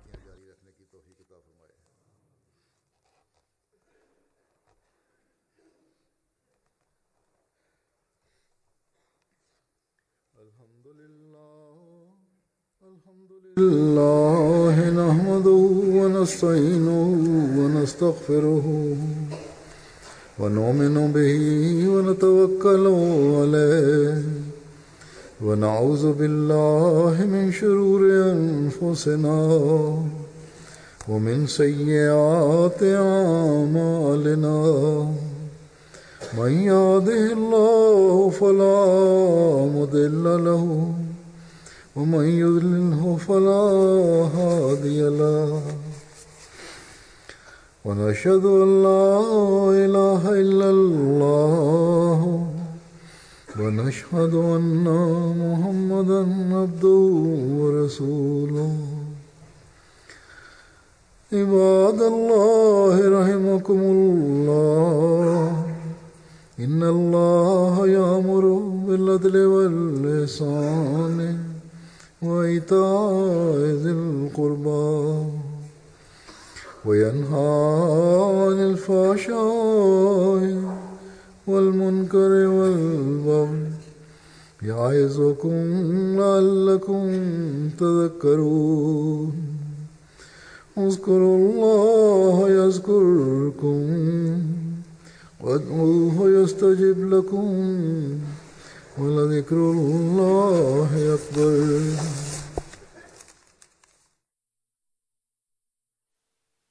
الله نحمده ونستعينه ونستغفره ونؤمن به ونتوكل عليه ونعوذ بالله من شرور أنفسنا ومن سيئات أعمالنا من يهده الله فلا مضل له ومن يضلله فلا هادي له ونشهد أن لا إله إلا الله ونشهد أن محمدا عبده ورسوله عباد الله رحمكم الله إن الله يأمر بالعدل والإحسان وإيتاء ذي القربى وينهى عن الفحشاء والمنكر والبغي يعظكم لعلكم تذكرون اذكروا الله يذكركم وادعوه يستجب لكم ولذكر الله أكبر.